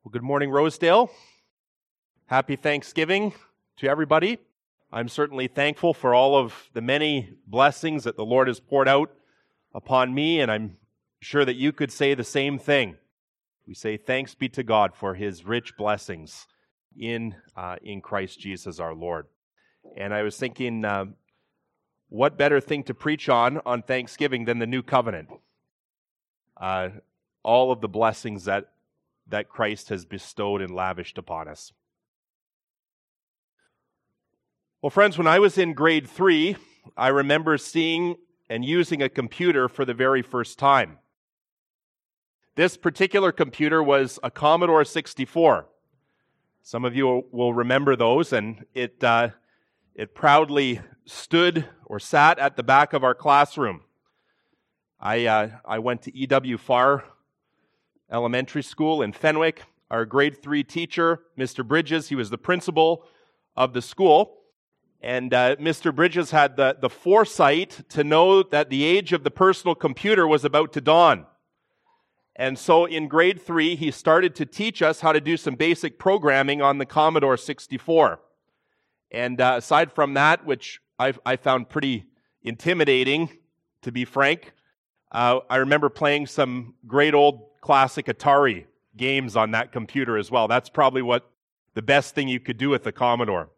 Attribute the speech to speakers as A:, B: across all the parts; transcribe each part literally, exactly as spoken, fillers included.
A: Well, good morning, Rosedale. Happy Thanksgiving to everybody. I'm certainly thankful for all of the many blessings that the Lord has poured out upon me, and I'm sure that you could say the same thing. We say thanks be to God for His rich blessings in uh, in Christ Jesus our Lord. And I was thinking, uh, what better thing to preach on on Thanksgiving than the New Covenant? Uh, all of the blessings that that Christ has bestowed and lavished upon us. Well, friends, when I was in grade three, I remember seeing and using a computer for the very first time. This particular computer was a Commodore sixty-four. Some of you will remember those, and it uh, it proudly stood or sat at the back of our classroom. I uh, I went to E W Farr Elementary School in Fenwick. Our grade three teacher, Mister Bridges, he was the principal of the school. And uh, Mister Bridges had the, the foresight to know that the age of the personal computer was about to dawn. And so in grade three, he started to teach us how to do some basic programming on the Commodore sixty-four. And uh, aside from that, which I, I found pretty intimidating, to be frank, uh, I remember playing some great old classic Atari games on that computer as well. That's probably what the best thing you could do with the Commodore.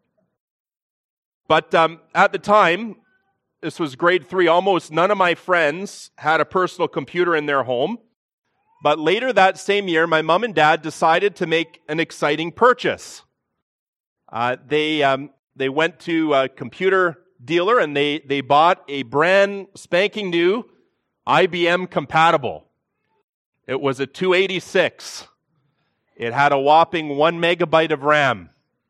A: But um, at the time, this was grade three, almost none of my friends had a personal computer in their home. But later that same year, my mom and dad decided to make an exciting purchase. Uh, they um, they went to a computer dealer and they, they bought a brand spanking new I B M compatible. It was a two eighty-six. It had a whopping one megabyte of RAM.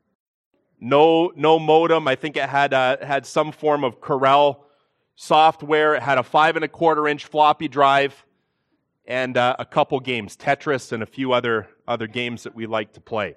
A: No, no modem. I think it had uh, had some form of Corel software. It had a five and a quarter inch floppy drive, and uh, a couple games, Tetris and a few other other games that we like to play.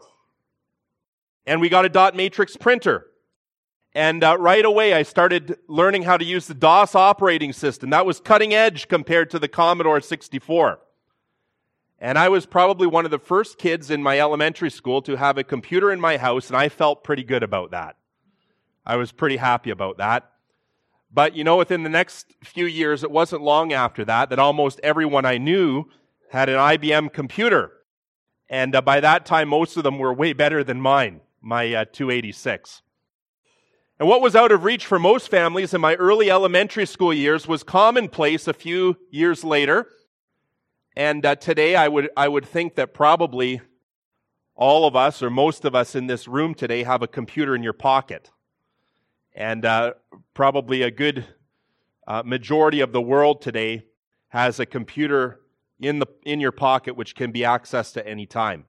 A: And we got a dot matrix printer. And uh, right away, I started learning how to use the DOS operating system. That was cutting edge compared to the Commodore sixty-four. And I was probably one of the first kids in my elementary school to have a computer in my house, and I felt pretty good about that. I was pretty happy about that. But, you know, within the next few years, it wasn't long after that, that almost everyone I knew had an I B M computer. And uh, by that time, most of them were way better than mine, my uh, two eighty-six. And what was out of reach for most families in my early elementary school years was commonplace a few years later. And uh, today, I would I would think that probably all of us, or most of us in this room today, have a computer in your pocket. And uh, probably a good uh, majority of the world today has a computer in the in your pocket which can be accessed at any time.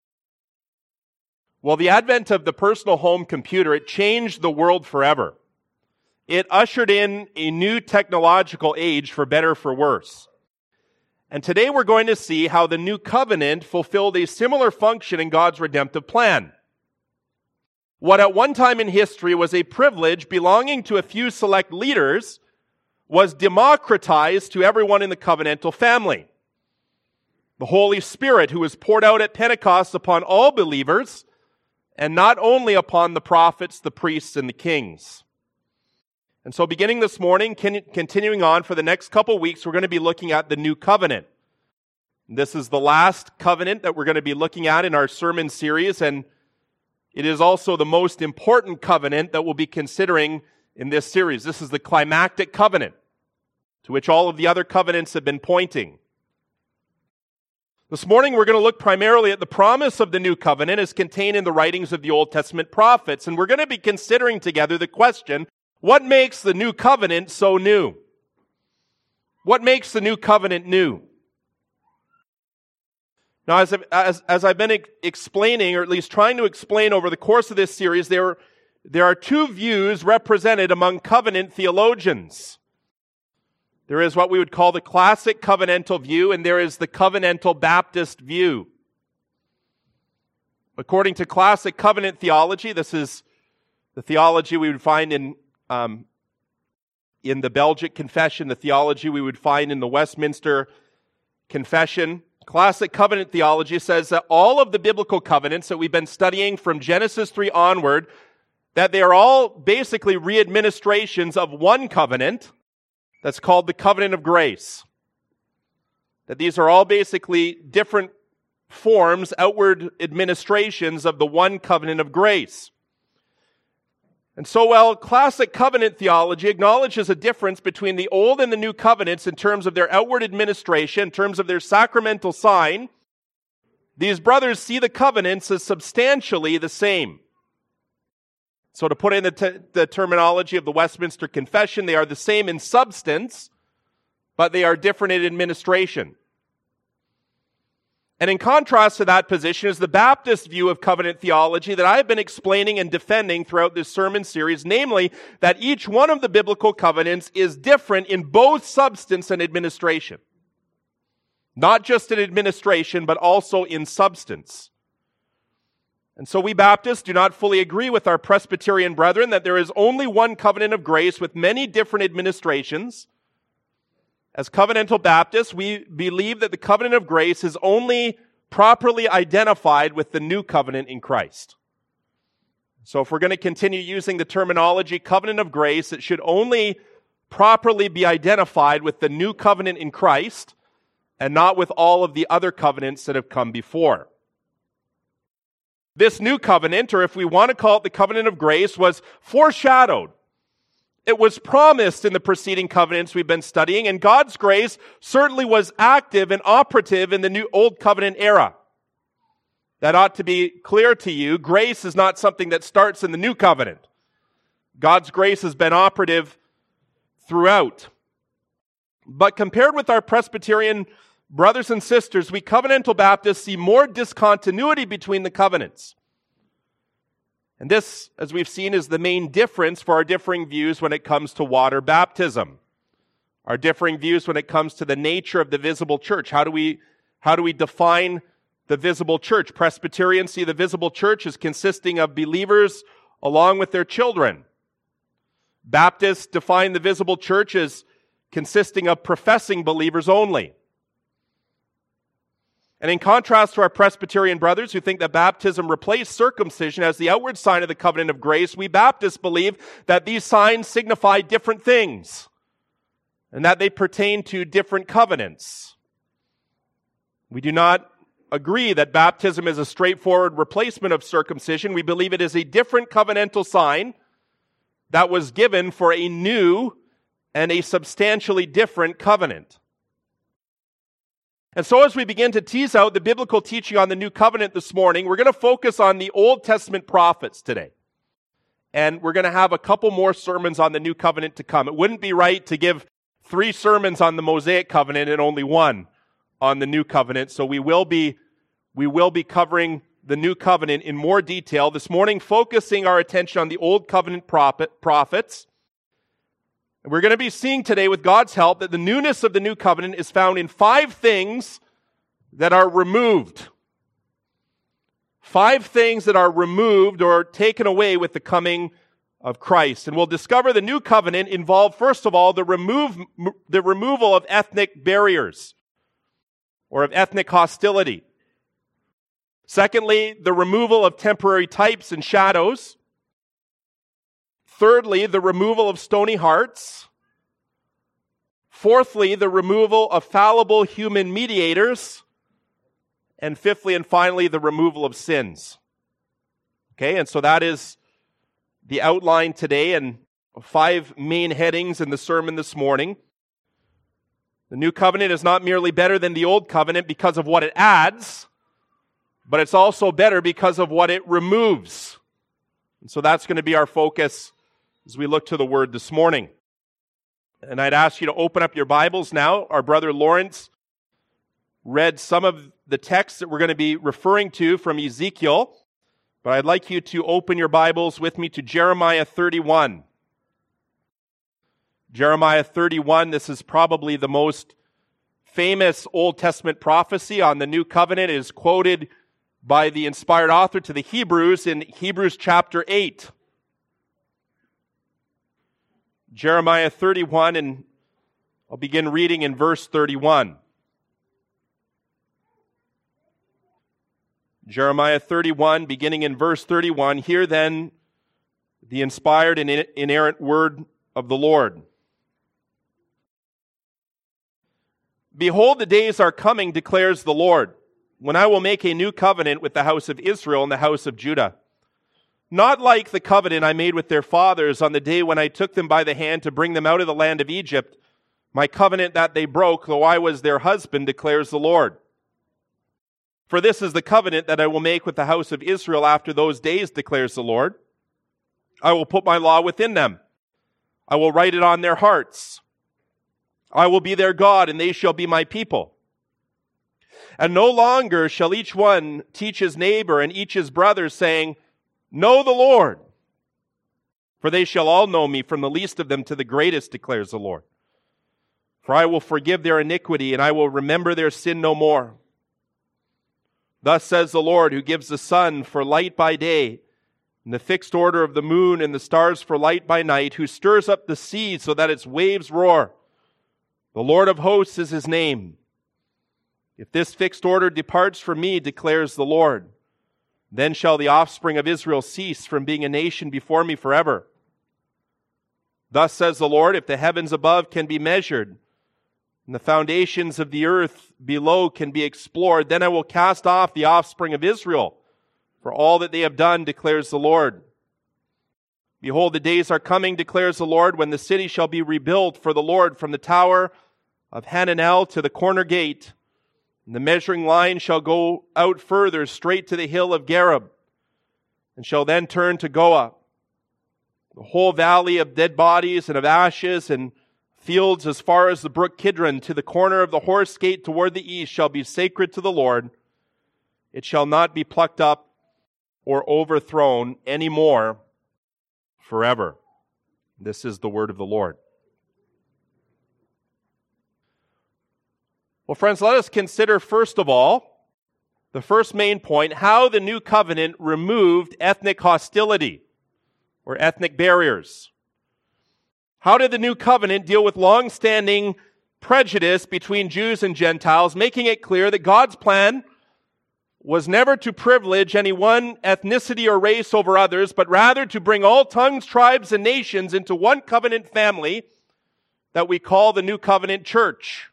A: Well, the advent of the personal home computer, it changed the world forever. It ushered in a new technological age, for better or for worse. And today we're going to see how the New Covenant fulfilled a similar function in God's redemptive plan. What at one time in history was a privilege belonging to a few select leaders was democratized to everyone in the covenantal family. The Holy Spirit, who was poured out at Pentecost upon all believers, and not only upon the prophets, the priests, and the kings. And so beginning this morning, continuing on for the next couple weeks, we're going to be looking at the New Covenant. This is the last covenant that we're going to be looking at in our sermon series, and it is also the most important covenant that we'll be considering in this series. This is the climactic covenant, to which all of the other covenants have been pointing. This morning, we're going to look primarily at the promise of the New Covenant as contained in the writings of the Old Testament prophets, and we're going to be considering together the question, what makes the New Covenant so new? What makes the New Covenant new? Now, as, as, as I've been ex- explaining, or at least trying to explain over the course of this series, there, there are two views represented among covenant theologians. There is what we would call the classic covenantal view, and there is the covenantal Baptist view. According to classic covenant theology, this is the theology we would find in Um, in the Belgic Confession, the theology we would find in the Westminster Confession, Classic covenant theology says that all of the biblical covenants that we've been studying from Genesis three onward, that they are all basically readministrations of one covenant that's called the covenant of grace. That these are all basically different forms, outward administrations of the one covenant of grace. And so while classic covenant theology acknowledges a difference between the old and the new covenants in terms of their outward administration, in terms of their sacramental sign, these brothers see the covenants as substantially the same. So to put in the, t- the terminology of the Westminster Confession, they are the same in substance, but they are different in administration. And in contrast to that position is the Baptist view of covenant theology that I've been explaining and defending throughout this sermon series, namely that each one of the biblical covenants is different in both substance and administration. Not just in administration, but also in substance. And so we Baptists do not fully agree with our Presbyterian brethren that there is only one covenant of grace with many different administrations. As covenantal Baptists, we believe that the covenant of grace is only properly identified with the new covenant in Christ. So if we're going to continue using the terminology covenant of grace, it should only properly be identified with the new covenant in Christ and not with all of the other covenants that have come before. This new covenant, or if we want to call it the covenant of grace, was foreshadowed. It was promised in the preceding covenants we've been studying, and God's grace certainly was active and operative in the new Old Covenant era. That ought to be clear to you. Grace is not something that starts in the new covenant. God's grace has been operative throughout. But compared with our Presbyterian brothers and sisters, we covenantal Baptists see more discontinuity between the covenants. And this, as we've seen, is the main difference for our differing views when it comes to water baptism. Our differing views when it comes to the nature of the visible church. How do we, how do we define the visible church? Presbyterians see the visible church as consisting of believers along with their children. Baptists define the visible church as consisting of professing believers only. And in contrast to our Presbyterian brothers who think that baptism replaced circumcision as the outward sign of the covenant of grace, we Baptists believe that these signs signify different things and that they pertain to different covenants. We do not agree that baptism is a straightforward replacement of circumcision. We believe it is a different covenantal sign that was given for a new and a substantially different covenant. And so as we begin to tease out the biblical teaching on the new covenant this morning, we're going to focus on the Old Testament prophets today. And we're going to have a couple more sermons on the new covenant to come. It wouldn't be right to give three sermons on the Mosaic covenant and only one on the new covenant. So we will be, we will be covering the new covenant in more detail this morning, focusing our attention on the Old Covenant prophet, prophets. And we're going to be seeing today, with God's help, that the newness of the new covenant is found in five things that are removed. Five things that are removed or taken away with the coming of Christ. And we'll discover the new covenant involved, first of all, the remove, the removal of ethnic barriers or of ethnic hostility. Secondly, the removal of temporary types and shadows. Thirdly, the removal of stony hearts. Fourthly, the removal of fallible human mediators. And fifthly and finally, the removal of sins. Okay, and so that is the outline today and five main headings in the sermon this morning. The new covenant is not merely better than the old covenant because of what it adds, but it's also better because of what it removes. And so that's going to be our focus as we look to the Word this morning. And I'd ask you to open up your Bibles now. Our brother Lawrence read some of the texts that we're going to be referring to from Ezekiel, but I'd like you to open your Bibles with me to Jeremiah thirty-one. Jeremiah thirty-one, this is probably the most famous Old Testament prophecy on the new covenant. It is quoted by the inspired author to the Hebrews in Hebrews chapter eight. Jeremiah thirty-one, and I'll begin reading in verse thirty-one. Jeremiah thirty-one, beginning in verse thirty-one, hear then the inspired and inerrant word of the Lord. Behold, the days are coming, declares the Lord, when I will make a new covenant with the house of Israel and the house of Judah. Not like the covenant I made with their fathers on the day when I took them by the hand to bring them out of the land of Egypt, my covenant that they broke, though I was their husband, declares the Lord. For this is the covenant that I will make with the house of Israel after those days, declares the Lord. I will put my law within them. I will write it on their hearts. I will be their God, and they shall be my people. And no longer shall each one teach his neighbor and each his brother, saying, Know the Lord. For they shall all know me, from the least of them to the greatest, declares the Lord. For I will forgive their iniquity, and I will remember their sin no more. Thus says the Lord, who gives the sun for light by day, and the fixed order of the moon and the stars for light by night, who stirs up the sea so that its waves roar. The Lord of hosts is his name. If this fixed order departs from me, declares the Lord, then shall the offspring of Israel cease from being a nation before me forever. Thus says the Lord, if the heavens above can be measured, and the foundations of the earth below can be explored, then I will cast off the offspring of Israel for all that they have done, declares the Lord. Behold, the days are coming, declares the Lord, when the city shall be rebuilt for the Lord from the tower of Hananel to the corner gate. And the measuring line shall go out further, straight to the hill of Gareb, and shall then turn to Goah. The whole valley of dead bodies and of ashes and fields as far as the brook Kidron to the corner of the horse gate toward the east shall be sacred to the Lord. It shall not be plucked up or overthrown any more forever. This is the word of the Lord. Well, friends, let us consider first of all, the first main point, how the new covenant removed ethnic hostility or ethnic barriers. How did the new covenant deal with long-standing prejudice between Jews and Gentiles, making it clear that God's plan was never to privilege any one ethnicity or race over others, but rather to bring all tongues, tribes, and nations into one covenant family that we call the New Covenant Church.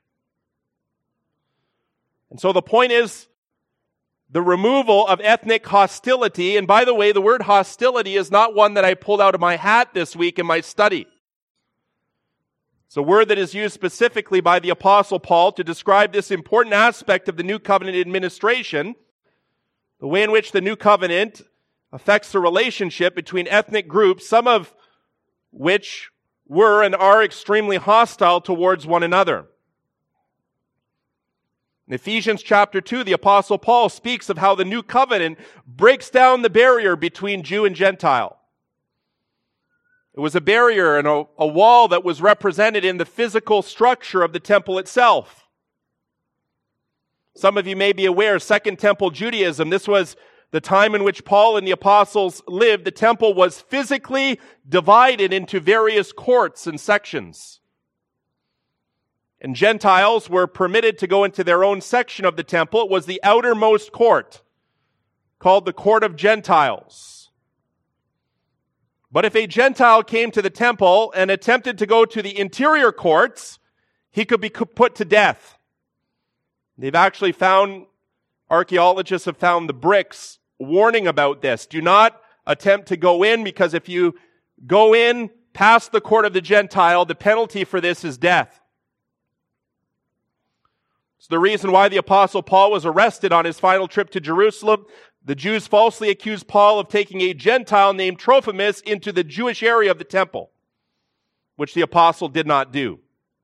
A: And so the point is the removal of ethnic hostility. And by the way, the word hostility is not one that I pulled out of my hat this week in my study. It's a word that is used specifically by the Apostle Paul to describe this important aspect of the New Covenant administration, the way in which the New Covenant affects the relationship between ethnic groups, some of which were and are extremely hostile towards one another. In Ephesians chapter two, the Apostle Paul speaks of how the new covenant breaks down the barrier between Jew and Gentile. It was a barrier and a, a wall that was represented in the physical structure of the temple itself. Some of you may be aware, Second Temple Judaism, this was the time in which Paul and the apostles lived. The temple was physically divided into various courts and sections. And Gentiles were permitted to go into their own section of the temple. It was the outermost court, called the Court of Gentiles. But if a Gentile came to the temple and attempted to go to the interior courts, he could be put to death. They've actually found, archaeologists have found the bricks warning about this. Do not attempt to go in, because if you go in past the court of the Gentile, the penalty for this is death. It's the reason why the Apostle Paul was arrested on his final trip to Jerusalem. The Jews falsely accused Paul of taking a Gentile named Trophimus into the Jewish area of the temple, which the apostle did not do.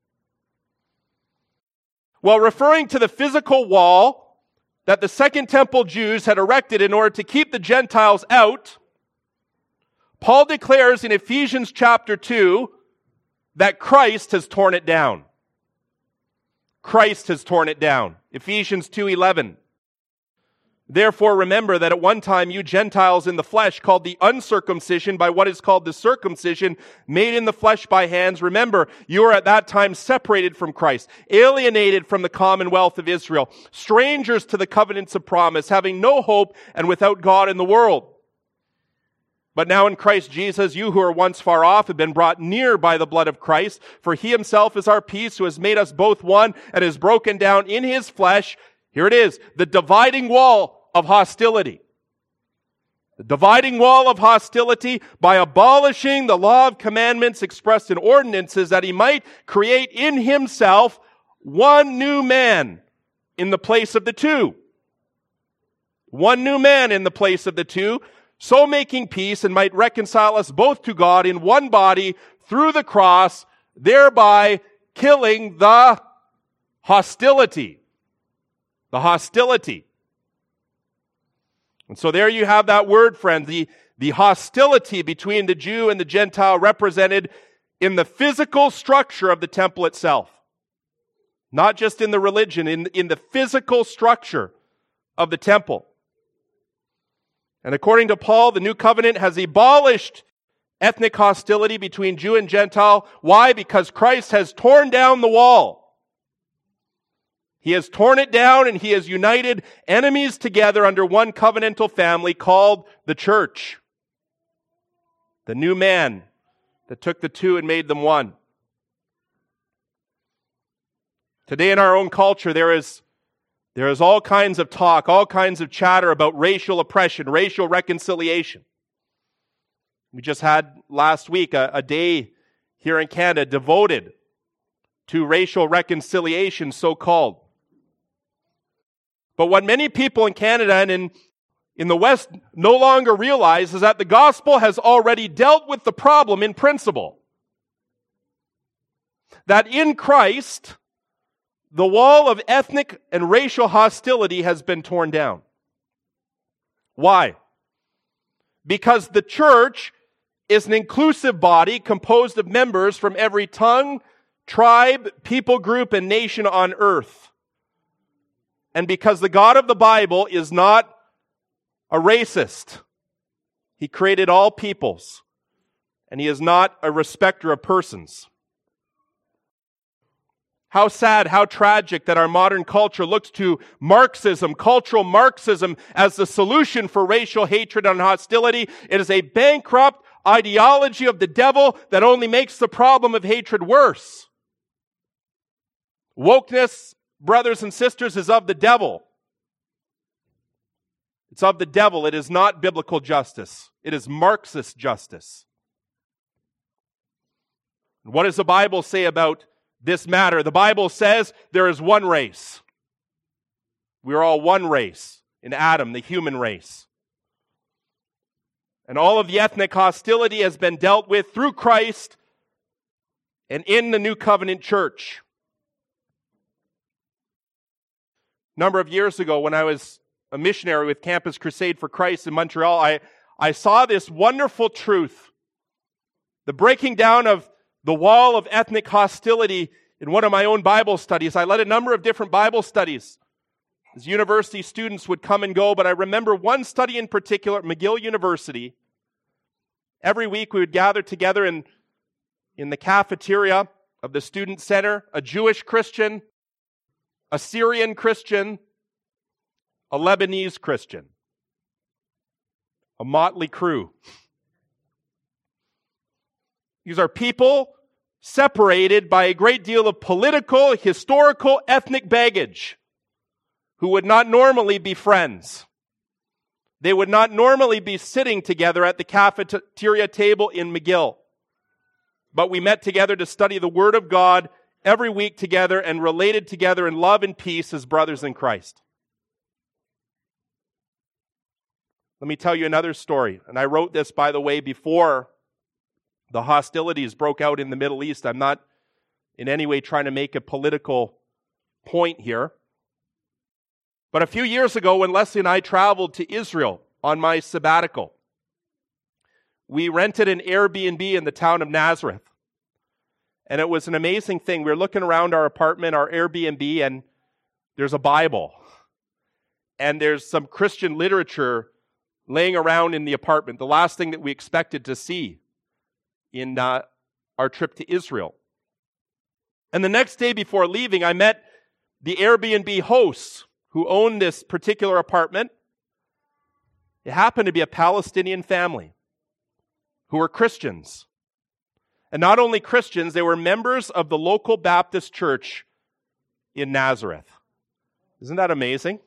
A: While referring to the physical wall that the Second Temple Jews had erected in order to keep the Gentiles out, Paul declares in Ephesians chapter two that Christ has torn it down. Christ has torn it down. Ephesians two eleven. Therefore, remember that at one time you Gentiles in the flesh, called the uncircumcision by what is called the circumcision, made in the flesh by hands. Remember, you were at that time separated from Christ, alienated from the commonwealth of Israel, strangers to the covenants of promise, having no hope and without God in the world. But now in Christ Jesus, you who were once far off have been brought near by the blood of Christ, for he himself is our peace, who has made us both one and has broken down in his flesh, here it is, the dividing wall of hostility. The dividing wall of hostility by abolishing the law of commandments expressed in ordinances, that he might create in himself one new man in the place of the two. One new man in the place of the two, so making peace, and might reconcile us both to God in one body through the cross, thereby killing the hostility. The hostility. And so there you have that word, friends, the, the hostility between the Jew and the Gentile represented in the physical structure of the temple itself. Not just in the religion, in, in the physical structure of the temple. And according to Paul, the new covenant has abolished ethnic hostility between Jew and Gentile. Why? Because Christ has torn down the wall. He has torn it down, and he has united enemies together under one covenantal family called the church. The new man that took the two and made them one. Today in our own culture, there is, there is all kinds of talk, all kinds of chatter about racial oppression, racial reconciliation. We just had last week a, a day here in Canada devoted to racial reconciliation, so-called. But what many people in Canada and in, in the West no longer realize is that the gospel has already dealt with the problem in principle. That in Christ, the wall of ethnic and racial hostility has been torn down. Why? Because the church is an inclusive body composed of members from every tongue, tribe, people group, and nation on earth. And because the God of the Bible is not a racist, he created all peoples, and he is not a respecter of persons. How sad, how tragic that our modern culture looks to Marxism, cultural Marxism, as the solution for racial hatred and hostility. It is a bankrupt ideology of the devil that only makes the problem of hatred worse. Wokeness, brothers and sisters, is of the devil. It's of the devil. It is not biblical justice. It is Marxist justice. And what does the Bible say about this matter? The Bible says there is one race. We are all one race in Adam, the human race. And all of the ethnic hostility has been dealt with through Christ and in the New Covenant church. A number of years ago, when I was a missionary with Campus Crusade for Christ in Montreal, I, I saw this wonderful truth. The breaking down of the wall of ethnic hostility in one of my own Bible studies. I led a number of different Bible studies as university students would come and go, but I remember one study in particular at McGill University. Every week we would gather together in, in the cafeteria of the student center, a Jewish Christian, a Syrian Christian, a Lebanese Christian. A motley crew. These are people separated by a great deal of political, historical, ethnic baggage who would not normally be friends. They would not normally be sitting together at the cafeteria table in McGill. But we met together to study the Word of God every week together and related together in love and peace as brothers in Christ. Let me tell you another story. And I wrote this, by the way, before the hostilities broke out in the Middle East. I'm not in any way trying to make a political point here. But a few years ago, when Leslie and I traveled to Israel on my sabbatical, we rented an Airbnb in the town of Nazareth. And it was an amazing thing. We were looking around our apartment, our Airbnb, and there's a Bible. and there's some Christian literature laying around in the apartment, the last thing that we expected to see in uh, our trip to Israel. And the next day before leaving, I met the Airbnb hosts who owned this particular apartment. It happened to be a Palestinian family who were Christians. And not only Christians, they were members of the local Baptist church in Nazareth. Isn't that amazing?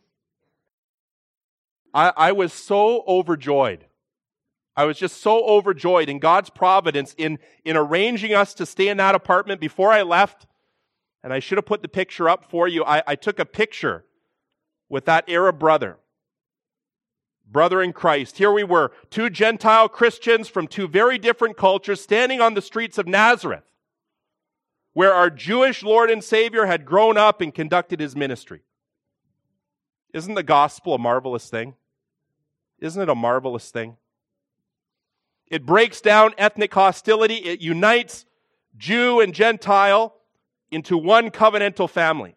A: I, I was so overjoyed. I was just so overjoyed in God's providence in, in arranging us to stay in that apartment. Before I left, and I should have put the picture up for you, I, I took a picture with that Arab brother. Brother in Christ. Here we were, two Gentile Christians from two very different cultures standing on the streets of Nazareth, where our Jewish Lord and Savior had grown up and conducted his ministry. Isn't the gospel a marvelous thing? Isn't it a marvelous thing? It breaks down ethnic hostility. It unites Jew and Gentile into one covenantal family.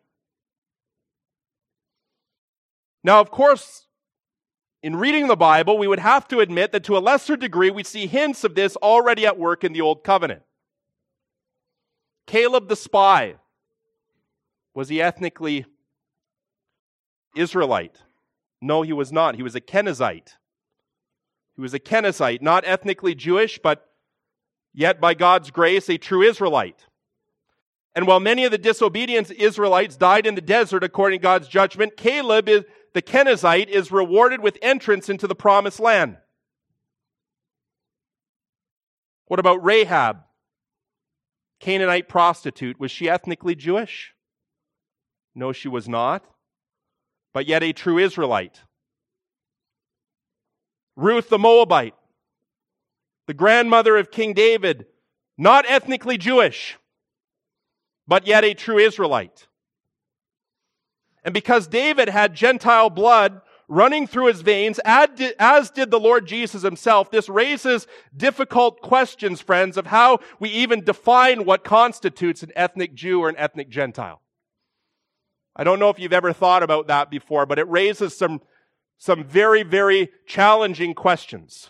A: Now, of course, in reading the Bible, we would have to admit that to a lesser degree, we see hints of this already at work in the Old Covenant. Caleb the spy, was he ethnically Israelite? No, he was not. He was a Kenizzite. He was a Kenizzite, not ethnically Jewish, but yet by God's grace, a true Israelite. And while many of the disobedient Israelites died in the desert according to God's judgment, Caleb, is, the Kenizzite, is rewarded with entrance into the promised land. What about Rahab, Canaanite prostitute? Was she ethnically Jewish? No, she was not, but yet a true Israelite. Ruth the Moabite, the grandmother of King David, not ethnically Jewish, but yet a true Israelite. And because David had Gentile blood running through his veins, as did the Lord Jesus himself, this raises difficult questions, friends, of how we even define what constitutes an ethnic Jew or an ethnic Gentile. I don't know if you've ever thought about that before, but it raises some, some very, very challenging questions.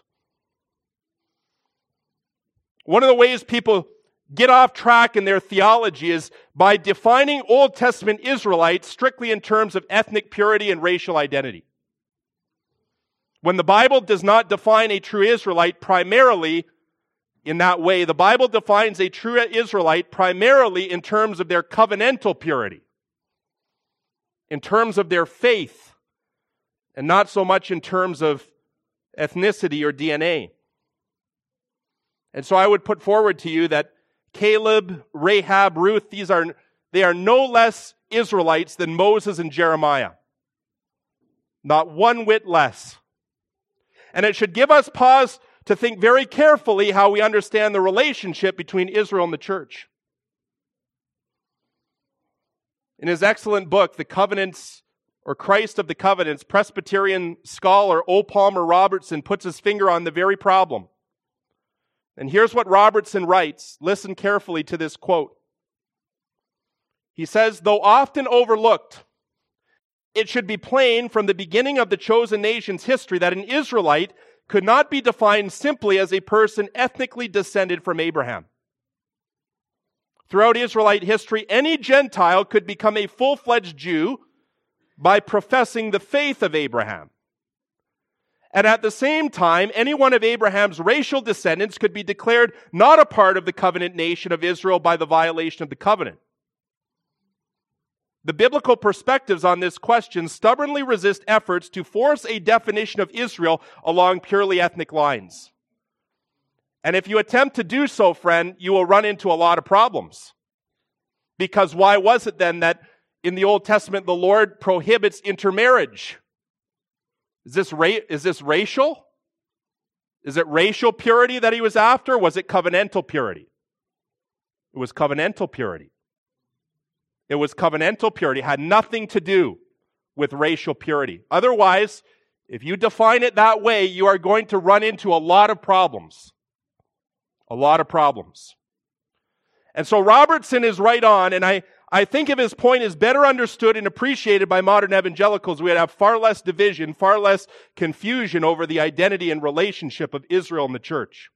A: One of the ways people get off track in their theology is by defining Old Testament Israelites strictly in terms of ethnic purity and racial identity. When the Bible does not define a true Israelite primarily in that way, the Bible defines a true Israelite primarily in terms of their covenantal purity, in terms of their faith, and not so much in terms of ethnicity or D N A. And so I would put forward to you that Caleb, Rahab, Ruth, these are, they are no less Israelites than Moses and Jeremiah. Not one whit less. And it should give us pause to think very carefully how we understand the relationship between Israel and the church. In his excellent book, The Covenants, or Christ of the Covenants, Presbyterian scholar O. Palmer Robertson puts his finger on the very problem. And here's what Robertson writes. Listen carefully to this quote. He says, though often overlooked, it should be plain from the beginning of the chosen nation's history that an Israelite could not be defined simply as a person ethnically descended from Abraham. Throughout Israelite history, any Gentile could become a full-fledged Jew by professing the faith of Abraham. And at the same time, any one of Abraham's racial descendants could be declared not a part of the covenant nation of Israel by the violation of the covenant. The biblical perspectives on this question stubbornly resist efforts to force a definition of Israel along purely ethnic lines. And if you attempt to do so, friend, you will run into a lot of problems. Because why was it then that in the Old Testament the Lord prohibits intermarriage? Is this, ra- is this racial? Is it racial purity that he was after? Was it covenantal purity? It was covenantal purity. It was covenantal purity. It had nothing to do with racial purity. Otherwise, if you define it that way, you are going to run into a lot of problems. A lot of problems. And so Robertson is right on, and I, I think if his point is better understood and appreciated by modern evangelicals, we'd have far less division, far less confusion over the identity and relationship of Israel and the church.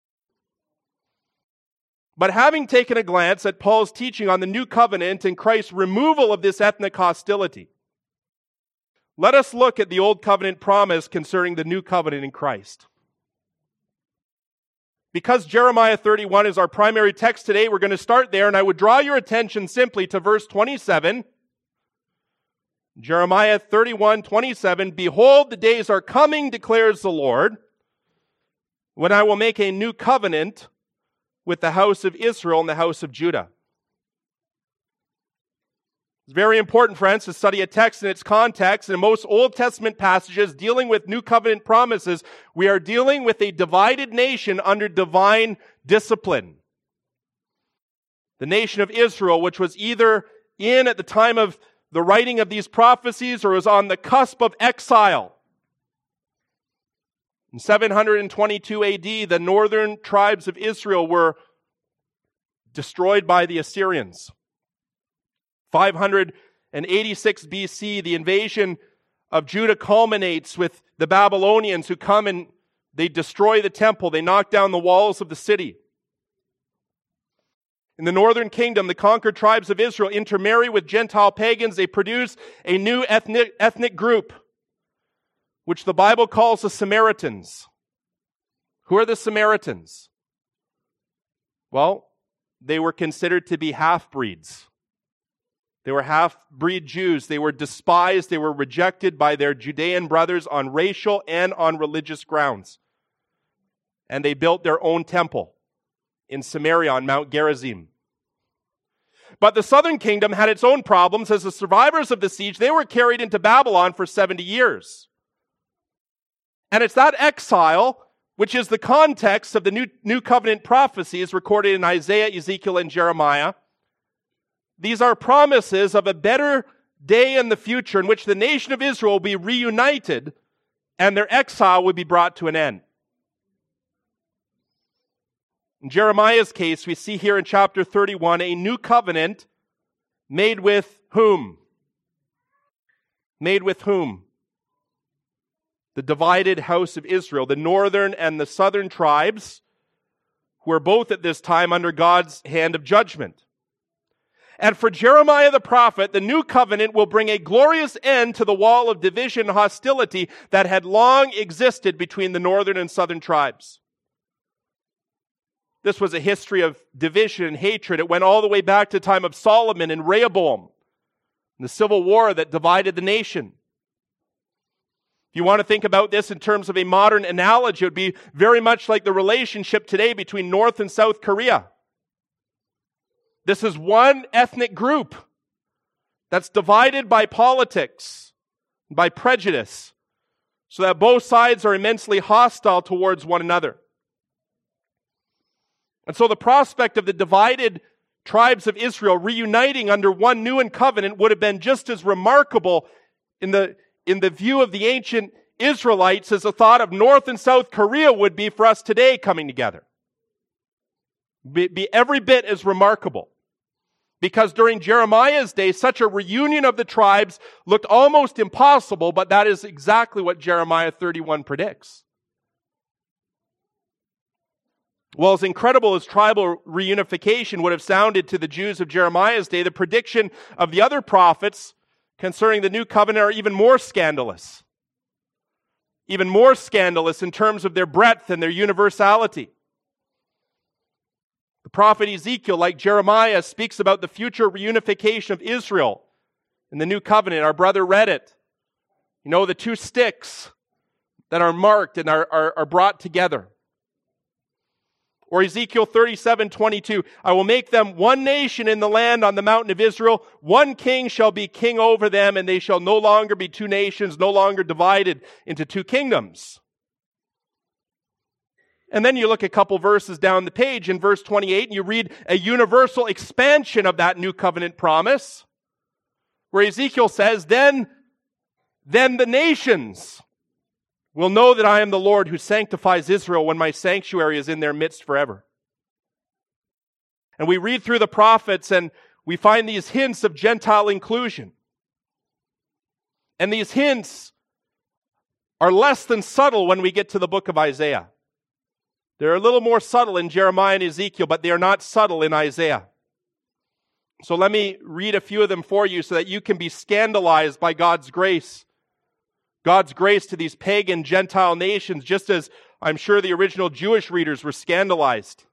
A: But having taken a glance at Paul's teaching on the new covenant and Christ's removal of this ethnic hostility, let us look at the old covenant promise concerning the new covenant in Christ. Because Jeremiah thirty-one is our primary text today, we're going to start there, and I would draw your attention simply to verse twenty-seven. Jeremiah thirty-one, twenty-seven, "Behold, the days are coming, declares the Lord, when I will make a new covenant with the house of Israel and the house of Judah." It's very important, friends, to study a text in its context. In most Old Testament passages dealing with new covenant promises, we are dealing with a divided nation under divine discipline. The nation of Israel, which was either in at the time of the writing of these prophecies or was on the cusp of exile. In seven twenty-two A D, the northern tribes of Israel were destroyed by the Assyrians. five eighty-six B C, the invasion of Judah culminates with the Babylonians who come and they destroy the temple. They knock down the walls of the city. In the northern kingdom, the conquered tribes of Israel intermarry with Gentile pagans. They produce a new ethnic, ethnic group, which the Bible calls the Samaritans. Who are the Samaritans? Well, they were considered to be half-breeds. They were half-breed Jews. They were despised. They were rejected by their Judean brothers on racial and on religious grounds. And they built their own temple in Samaria on Mount Gerizim. But the southern kingdom had its own problems. As the survivors of the siege, they were carried into Babylon for seventy years. And it's that exile which is the context of the new, new covenant prophecies recorded in Isaiah, Ezekiel, and Jeremiah. These are promises of a better day in the future in which the nation of Israel will be reunited and their exile will be brought to an end. In Jeremiah's case, we see here in chapter thirty-one a new covenant made with whom? Made with whom? The divided house of Israel, the northern and the southern tribes, who are both at this time under God's hand of judgment. And for Jeremiah the prophet, the new covenant will bring a glorious end to the wall of division and hostility that had long existed between the northern and southern tribes. This was a history of division and hatred. It went all the way back to the time of Solomon and Rehoboam, and the civil war that divided the nation. If you want to think about this in terms of a modern analogy, it would be very much like the relationship today between North and South Korea. This is one ethnic group that's divided by politics, by prejudice, so that both sides are immensely hostile towards one another. And so the prospect of the divided tribes of Israel reuniting under one new covenant would have been just as remarkable in the, in the view of the ancient Israelites as the thought of North and South Korea would be for us today coming together. Be, be every bit as remarkable. Because during Jeremiah's day, such a reunion of the tribes looked almost impossible, but that is exactly what Jeremiah thirty-one predicts. Well, as incredible as tribal reunification would have sounded to the Jews of Jeremiah's day, the prediction of the other prophets concerning the new covenant are even more scandalous. Even more scandalous in terms of their breadth and their universality. The prophet Ezekiel, like Jeremiah, speaks about the future reunification of Israel in the new covenant. Our brother read it. You know, the two sticks that are marked and are, are, are brought together. Or Ezekiel thirty-seven twenty-two, I will make them one nation in the land on the mountain of Israel. One king shall be king over them, and they shall no longer be two nations, no longer divided into two kingdoms. And then you look a couple verses down the page in verse twenty-eight, and you read a universal expansion of that new covenant promise, where Ezekiel says, then, then the nations will know that I am the Lord who sanctifies Israel when my sanctuary is in their midst forever. And we read through the prophets and we find these hints of Gentile inclusion. And these hints are less than subtle when we get to the book of Isaiah. They're a little more subtle in Jeremiah and Ezekiel, but they are not subtle in Isaiah. So let me read a few of them for you so that you can be scandalized by God's grace. God's grace to these pagan Gentile nations, just as I'm sure the original Jewish readers were scandalized.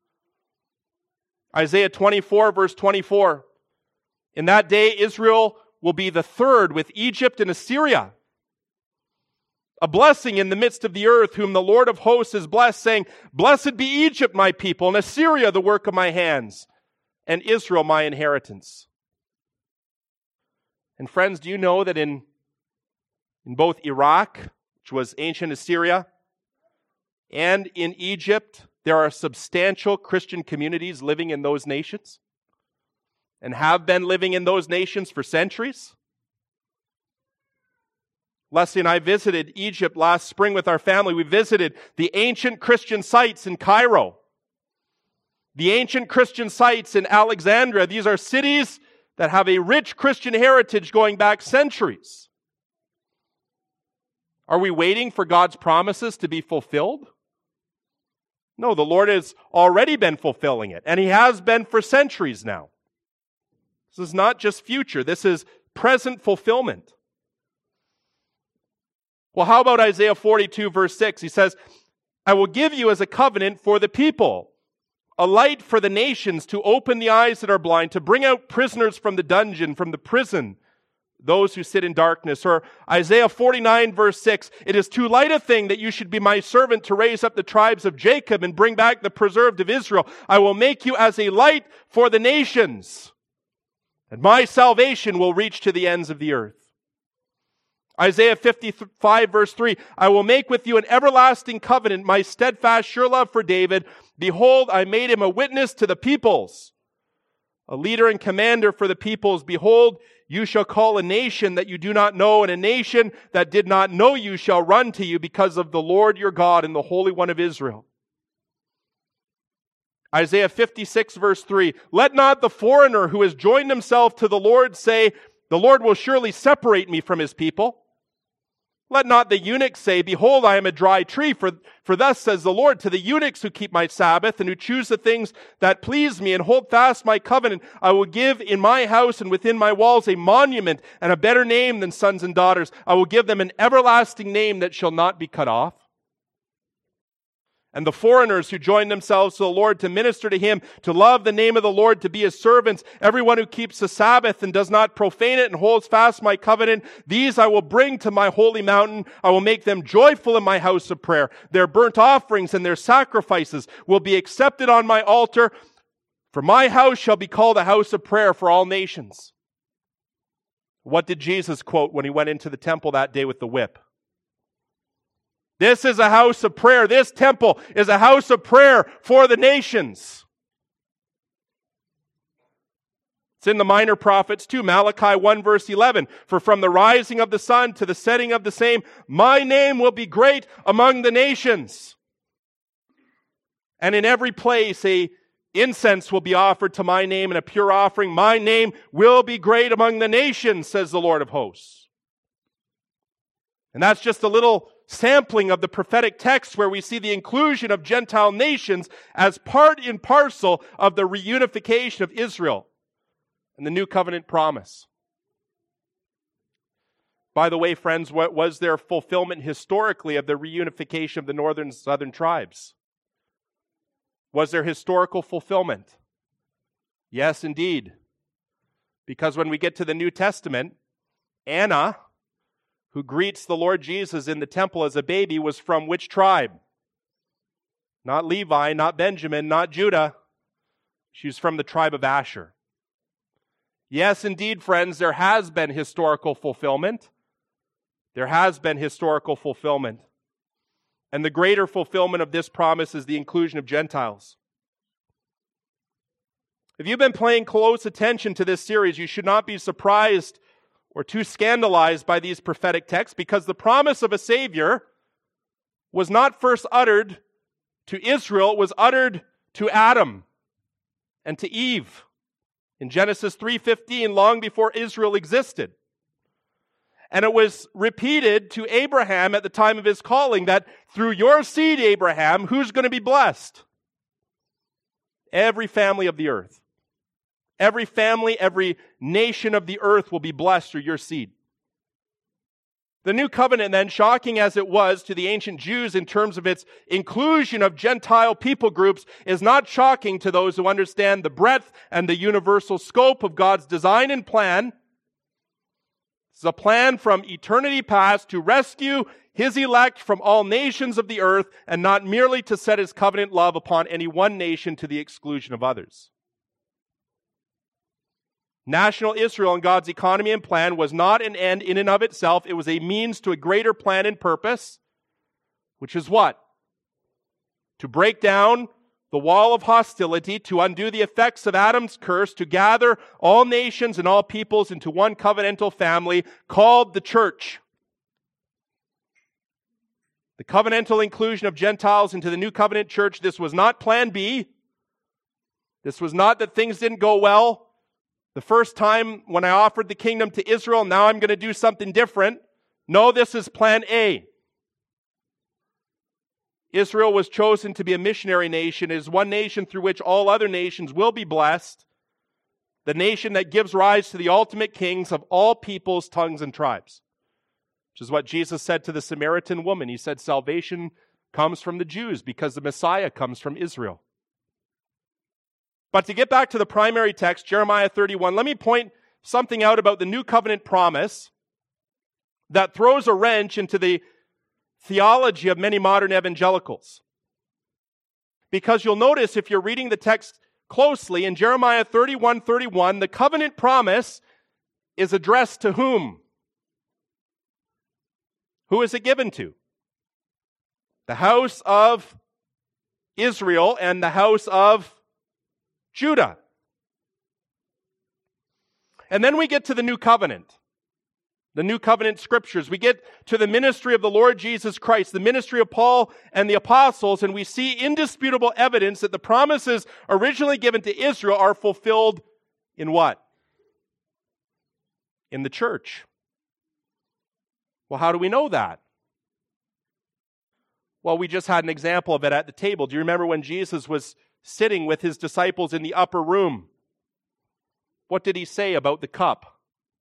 A: Isaiah twenty-four, verse twenty-four. In that day, Israel will be the third with Egypt and Assyria. A blessing in the midst of the earth, whom the Lord of hosts has blessed, saying, Blessed be Egypt, my people, and Assyria, the work of my hands, and Israel, my inheritance. And friends, do you know that in, in both Iraq, which was ancient Assyria, and in Egypt, there are substantial Christian communities living in those nations, and have been living in those nations for centuries? Leslie and I visited Egypt last spring with our family. We visited the ancient Christian sites in Cairo, the ancient Christian sites in Alexandria. These are cities that have a rich Christian heritage going back centuries. Are we waiting for God's promises to be fulfilled? No, the Lord has already been fulfilling it, and He has been for centuries now. This is not just future. This is present fulfillment. Well, how about Isaiah forty-two, verse six? He says, I will give you as a covenant for the people, a light for the nations, to open the eyes that are blind, to bring out prisoners from the dungeon, from the prison, those who sit in darkness. Or Isaiah forty-nine, verse six, it is too light a thing that you should be my servant to raise up the tribes of Jacob and bring back the preserved of Israel. I will make you as a light for the nations, and my salvation will reach to the ends of the earth. Isaiah fifty-five, verse three, I will make with you an everlasting covenant, my steadfast sure love for David. Behold, I made him a witness to the peoples, a leader and commander for the peoples. Behold, you shall call a nation that you do not know, and a nation that did not know you shall run to you because of the Lord your God and the Holy One of Israel. Isaiah fifty-six, verse three, let not the foreigner who has joined himself to the Lord say, the Lord will surely separate me from his people. Let not the eunuch say, behold, I am a dry tree, for, for thus says the Lord to the eunuchs who keep my Sabbath and who choose the things that please me and hold fast my covenant. I will give in my house and within my walls a monument and a better name than sons and daughters. I will give them an everlasting name that shall not be cut off. And the foreigners who join themselves to the Lord to minister to Him, to love the name of the Lord, to be His servants, everyone who keeps the Sabbath and does not profane it and holds fast my covenant, these I will bring to my holy mountain. I will make them joyful in my house of prayer. Their burnt offerings and their sacrifices will be accepted on my altar. For my house shall be called a house of prayer for all nations. What did Jesus quote when He went into the temple that day with the whip? This is a house of prayer. This temple is a house of prayer for the nations. It's in the minor prophets too. Malachi one verse eleven. For from the rising of the sun to the setting of the same, my name will be great among the nations. And in every place a incense will be offered to my name and a pure offering. My name will be great among the nations, says the Lord of hosts. And that's just a little sampling of the prophetic text where we see the inclusion of Gentile nations as part and parcel of the reunification of Israel and the new covenant promise. By the way, friends, what was there fulfillment historically of the reunification of the northern and southern tribes? Was there historical fulfillment? Yes, indeed. Because when we get to the New Testament, Anna, who greets the Lord Jesus in the temple as a baby, was from which tribe? Not Levi, not Benjamin, not Judah. She was from the tribe of Asher. Yes, indeed, friends, there has been historical fulfillment. There has been historical fulfillment. And the greater fulfillment of this promise is the inclusion of Gentiles. If you've been paying close attention to this series, you should not be surprised or too scandalized by these prophetic texts, because the promise of a Savior was not first uttered to Israel, it was uttered to Adam and to Eve in Genesis three fifteen, long before Israel existed. And it was repeated to Abraham at the time of his calling that through your seed, Abraham, who's going to be blessed? Every family of the earth. Every family, every nation of the earth will be blessed through your seed. The new covenant then, shocking as it was to the ancient Jews in terms of its inclusion of Gentile people groups, is not shocking to those who understand the breadth and the universal scope of God's design and plan. It's a plan from eternity past to rescue His elect from all nations of the earth and not merely to set His covenant love upon any one nation to the exclusion of others. National Israel and God's economy and plan was not an end in and of itself. It was a means to a greater plan and purpose, which is what? To break down the wall of hostility, to undo the effects of Adam's curse, to gather all nations and all peoples into one covenantal family called the church. The covenantal inclusion of Gentiles into the new covenant church, this was not plan B. This was not that things didn't go well the first time when I offered the kingdom to Israel, now I'm going to do something different. No, this is plan A. Israel was chosen to be a missionary nation. It is one nation through which all other nations will be blessed. The nation that gives rise to the ultimate kings of all peoples, tongues, and tribes. Which is what Jesus said to the Samaritan woman. He said salvation comes from the Jews because the Messiah comes from Israel. But to get back to the primary text, Jeremiah thirty-one, let me point something out about the new covenant promise that throws a wrench into the theology of many modern evangelicals. Because you'll notice if you're reading the text closely, in Jeremiah thirty-one thirty-one, the covenant promise is addressed to whom? Who is it given to? The house of Israel and the house of Judah. And then we get to the new covenant. The new covenant scriptures. We get to the ministry of the Lord Jesus Christ, the ministry of Paul and the apostles, and we see indisputable evidence that the promises originally given to Israel are fulfilled in what? In the church. Well, how do we know that? Well, we just had an example of it at the table. Do you remember when Jesus was sitting with his disciples in the upper room? What did he say about the cup?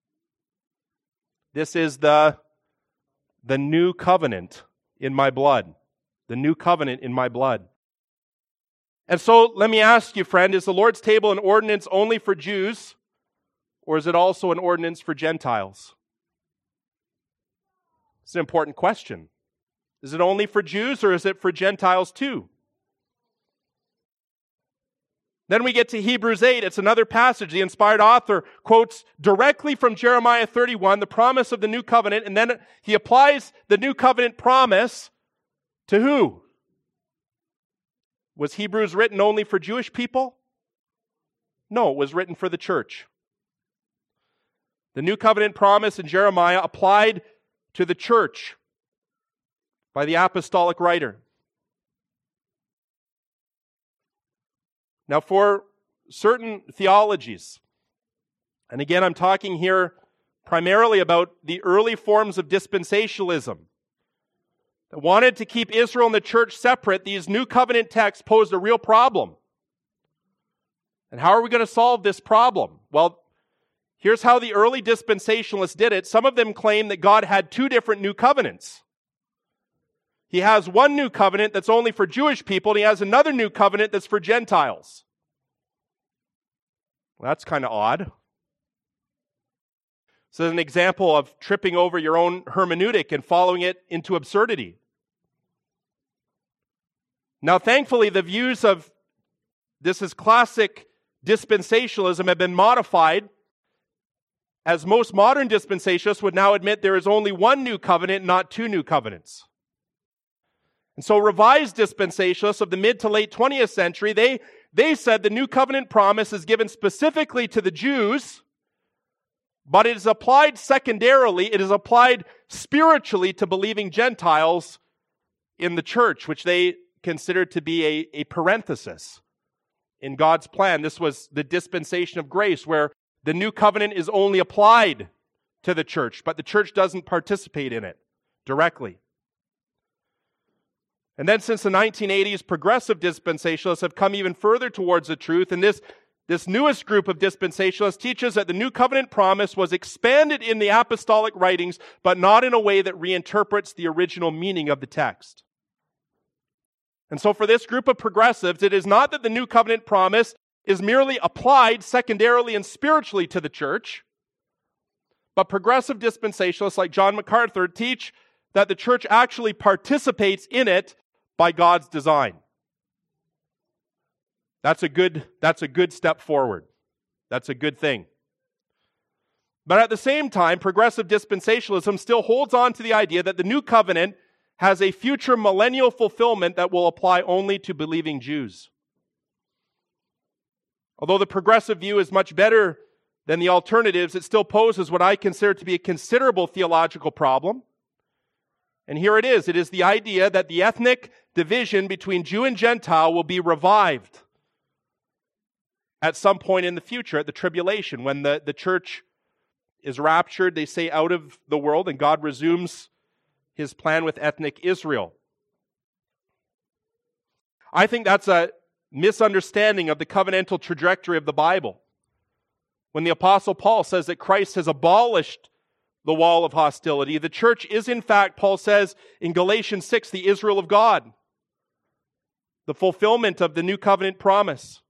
A: This is the, the new covenant in my blood. The new covenant in my blood. And so let me ask you, friend, is the Lord's table an ordinance only for Jews, or is it also an ordinance for Gentiles? It's an important question. Is it only for Jews, or is it for Gentiles too? Then we get to Hebrews eight. It's another passage. The inspired author quotes directly from Jeremiah thirty-one, the promise of the new covenant, and then he applies the new covenant promise to who? Was Hebrews written only for Jewish people? No, it was written for the church. The new covenant promise in Jeremiah applied to the church by the apostolic writer. Now, for certain theologies, and again, I'm talking here primarily about the early forms of dispensationalism that wanted to keep Israel and the church separate, these new covenant texts posed a real problem. And how are we going to solve this problem? Well, here's how the early dispensationalists did it. Some of them claim that God had two different new covenants. He has one new covenant that's only for Jewish people, and he has another new covenant that's for Gentiles. Well, that's kind of odd. So an example of tripping over your own hermeneutic and following it into absurdity. Now, thankfully, the views of this is classic dispensationalism have been modified, as most modern dispensationalists would now admit there is only one new covenant, not two new covenants. And so revised dispensationalists of the mid to late twentieth century, they, they said the new covenant promise is given specifically to the Jews, but it is applied secondarily, it is applied spiritually to believing Gentiles in the church, which they considered to be a, a parenthesis in God's plan. This was the dispensation of grace, where the new covenant is only applied to the church, but the church doesn't participate in it directly. And then since the nineteen eighties, progressive dispensationalists have come even further towards the truth, and this, this newest group of dispensationalists teaches that the new covenant promise was expanded in the apostolic writings, but not in a way that reinterprets the original meaning of the text. And so for this group of progressives, it is not that the new covenant promise is merely applied secondarily and spiritually to the church, but progressive dispensationalists like John MacArthur teach that the church actually participates in it by God's design. That's a good, that's a good step forward. That's a good thing. But at the same time, progressive dispensationalism still holds on to the idea that the new covenant has a future millennial fulfillment that will apply only to believing Jews. Although the progressive view is much better than the alternatives, it still poses what I consider to be a considerable theological problem. And here it is. It is the idea that the ethnic division between Jew and Gentile will be revived at some point in the future, at the tribulation, when the, the church is raptured, they say, out of the world, and God resumes his plan with ethnic Israel. I think that's a misunderstanding of the covenantal trajectory of the Bible. When the Apostle Paul says that Christ has abolished the wall of hostility, the church is in fact, Paul says in Galatians six, the Israel of God, the fulfillment of the new covenant promise.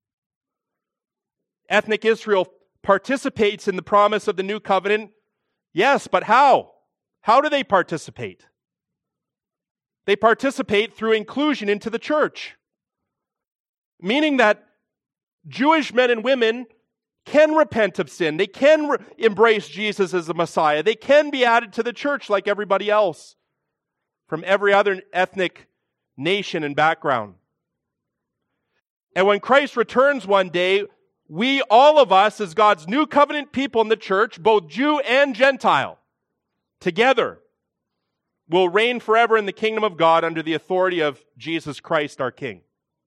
A: Ethnic Israel participates in the promise of the new covenant. Yes, but how? How do they participate? They participate through inclusion into the church. Meaning that Jewish men and women can repent of sin. They can re- embrace Jesus as the Messiah. They can be added to the church like everybody else from every other ethnic nation and background. And when Christ returns one day, we, all of us, as God's new covenant people in the church, both Jew and Gentile, together, will reign forever in the kingdom of God under the authority of Jesus Christ, our King.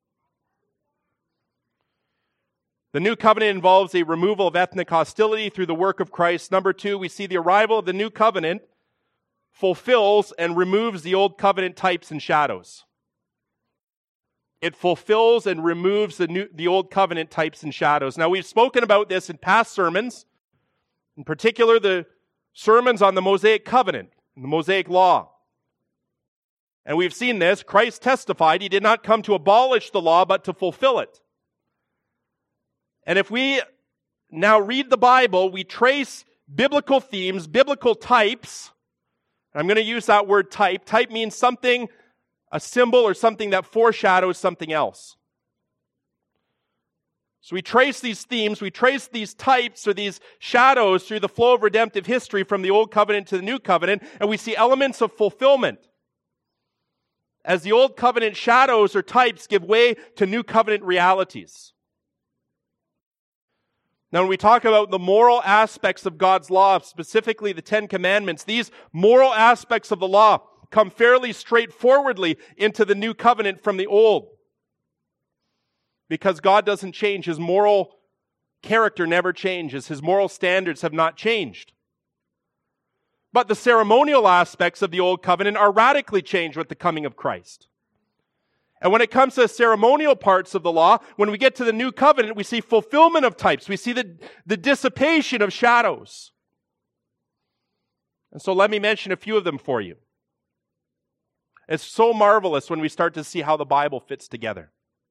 A: The new covenant involves a removal of ethnic hostility through the work of Christ. Number two, we see the arrival of the new covenant fulfills and removes the old covenant types and shadows. It fulfills and removes the new, the old covenant types and shadows. Now, we've spoken about this in past sermons, in particular the sermons on the Mosaic covenant, the Mosaic law. And we've seen this. Christ testified he did not come to abolish the law, but to fulfill it. And if we now read the Bible, we trace biblical themes, biblical types. I'm going to use that word type. Type means something, a symbol or something that foreshadows something else. So we trace these themes, we trace these types or these shadows through the flow of redemptive history from the Old Covenant to the New Covenant, and we see elements of fulfillment. As the Old Covenant shadows or types give way to New Covenant realities. Now, when we talk about the moral aspects of God's law, specifically the Ten Commandments, these moral aspects of the law come fairly straightforwardly into the New Covenant from the Old. Because God doesn't change. His moral character never changes. His moral standards have not changed. But the ceremonial aspects of the Old Covenant are radically changed with the coming of Christ. And when it comes to the ceremonial parts of the law, when we get to the New Covenant, we see fulfillment of types. We see the, the dissipation of shadows. And so let me mention a few of them for you. It's so marvelous when we start to see how the Bible fits together.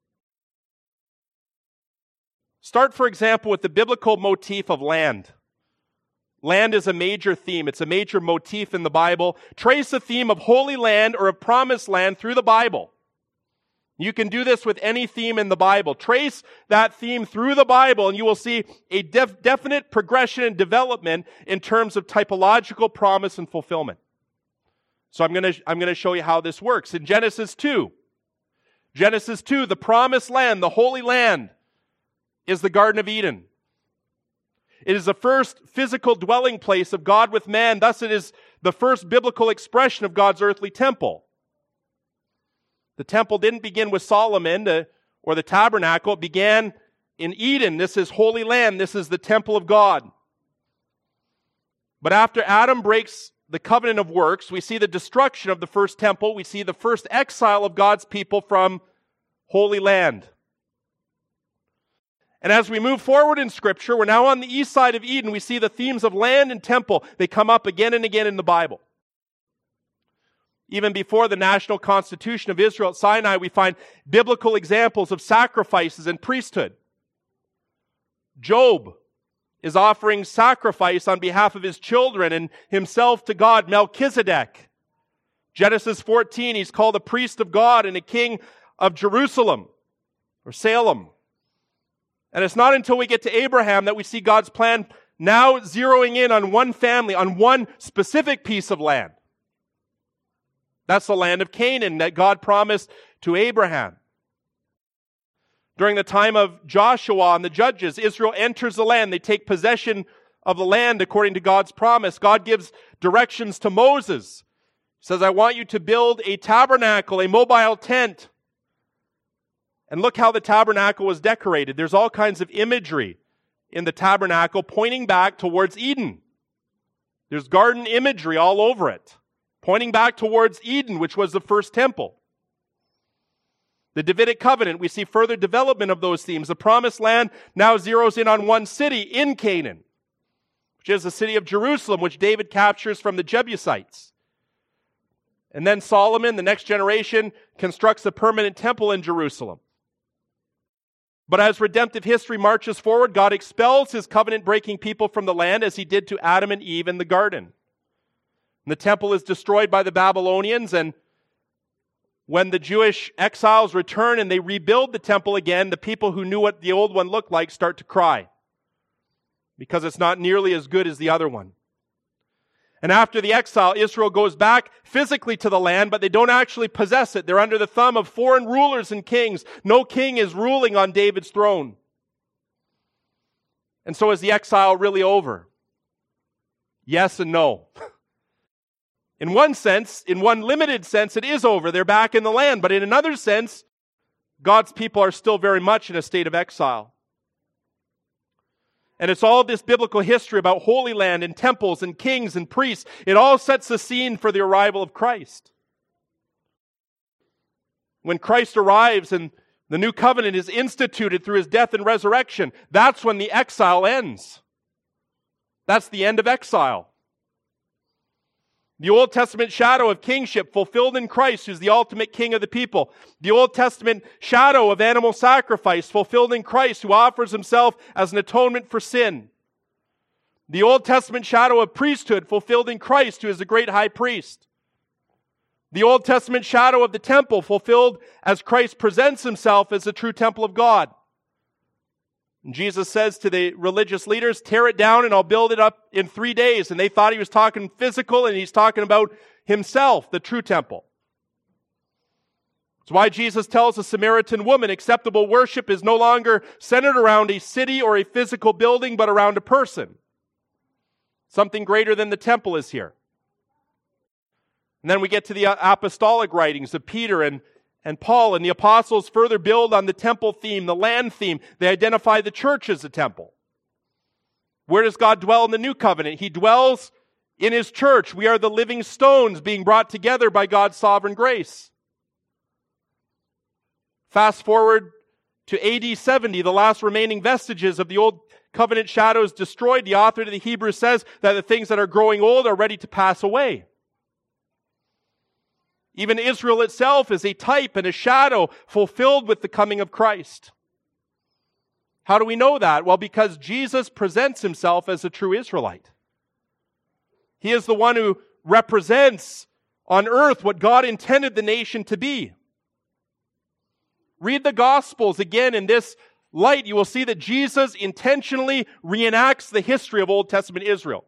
A: Start, for example, with the biblical motif of land. Land is a major theme. It's a major motif in the Bible. Trace the theme of Holy Land or of Promised Land through the Bible. You can do this with any theme in the Bible. Trace that theme through the Bible and you will see a def- definite progression and development in terms of typological promise and fulfillment. So I'm going to I'm going to show you how this works. In Genesis two, Genesis two, the promised land, the Holy Land, is the Garden of Eden. It is the first physical dwelling place of God with man. Thus it is the first biblical expression of God's earthly temple. The temple didn't begin with Solomon to or the tabernacle. It began in Eden. This is Holy Land. This is the temple of God. But after Adam breaks the covenant of works, we see the destruction of the first temple. We see the first exile of God's people from Holy Land. And as we move forward in Scripture, we're now on the east side of Eden. We see the themes of land and temple. They come up again and again in the Bible. Even before the national constitution of Israel at Sinai, we find biblical examples of sacrifices and priesthood. Job is offering sacrifice on behalf of his children and himself to God. Melchizedek, Genesis fourteen, he's called a priest of God and a king of Jerusalem or Salem. And it's not until we get to Abraham that we see God's plan now zeroing in on one family, on one specific piece of land. That's the land of Canaan that God promised to Abraham. During the time of Joshua and the judges, Israel enters the land. They take possession of the land according to God's promise. God gives directions to Moses. He says, I want you to build a tabernacle, a mobile tent. And look how the tabernacle was decorated. There's all kinds of imagery in the tabernacle pointing back towards Eden. There's garden imagery all over it, pointing back towards Eden, which was the first temple. The Davidic covenant, we see further development of those themes. The promised land now zeroes in on one city in Canaan, which is the city of Jerusalem, which David captures from the Jebusites. And then Solomon, the next generation, constructs a permanent temple in Jerusalem. But as redemptive history marches forward, God expels his covenant-breaking people from the land as he did to Adam and Eve in the garden. And the temple is destroyed by the Babylonians, and when the Jewish exiles return and they rebuild the temple again, the people who knew what the old one looked like start to cry because it's not nearly as good as the other one. And after the exile, Israel goes back physically to the land, but they don't actually possess it. They're under the thumb of foreign rulers and kings. No king is ruling on David's throne. And so is the exile really over? Yes and no. In one sense, in one limited sense, it is over. They're back in the land. But in another sense, God's people are still very much in a state of exile. And it's all this biblical history about Holy Land and temples and kings and priests. It all sets the scene for the arrival of Christ. When Christ arrives and the new covenant is instituted through his death and resurrection, that's when the exile ends. That's the end of exile. The Old Testament shadow of kingship fulfilled in Christ, who's the ultimate king of the people. The Old Testament shadow of animal sacrifice fulfilled in Christ, who offers himself as an atonement for sin. The Old Testament shadow of priesthood fulfilled in Christ, who is the great high priest. The Old Testament shadow of the temple fulfilled as Christ presents himself as the true temple of God. And Jesus says to the religious leaders, tear it down and I'll build it up in three days. And they thought he was talking physical, and he's talking about himself, the true temple. That's why Jesus tells the Samaritan woman acceptable worship is no longer centered around a city or a physical building, but around a person. Something greater than the temple is here. And then we get to the apostolic writings of Peter and And Paul and the apostles further build on the temple theme, the land theme. They identify the church as a temple. Where does God dwell in the new covenant? He dwells in his church. We are the living stones being brought together by God's sovereign grace. Fast forward to A D seventy, the last remaining vestiges of the old covenant shadows destroyed. The author to the Hebrews says that the things that are growing old are ready to pass away. Even Israel itself is a type and a shadow fulfilled with the coming of Christ. How do we know that? Well, because Jesus presents himself as a true Israelite. He is the one who represents on earth what God intended the nation to be. Read the Gospels again in this light. You will see that Jesus intentionally reenacts the history of Old Testament Israel.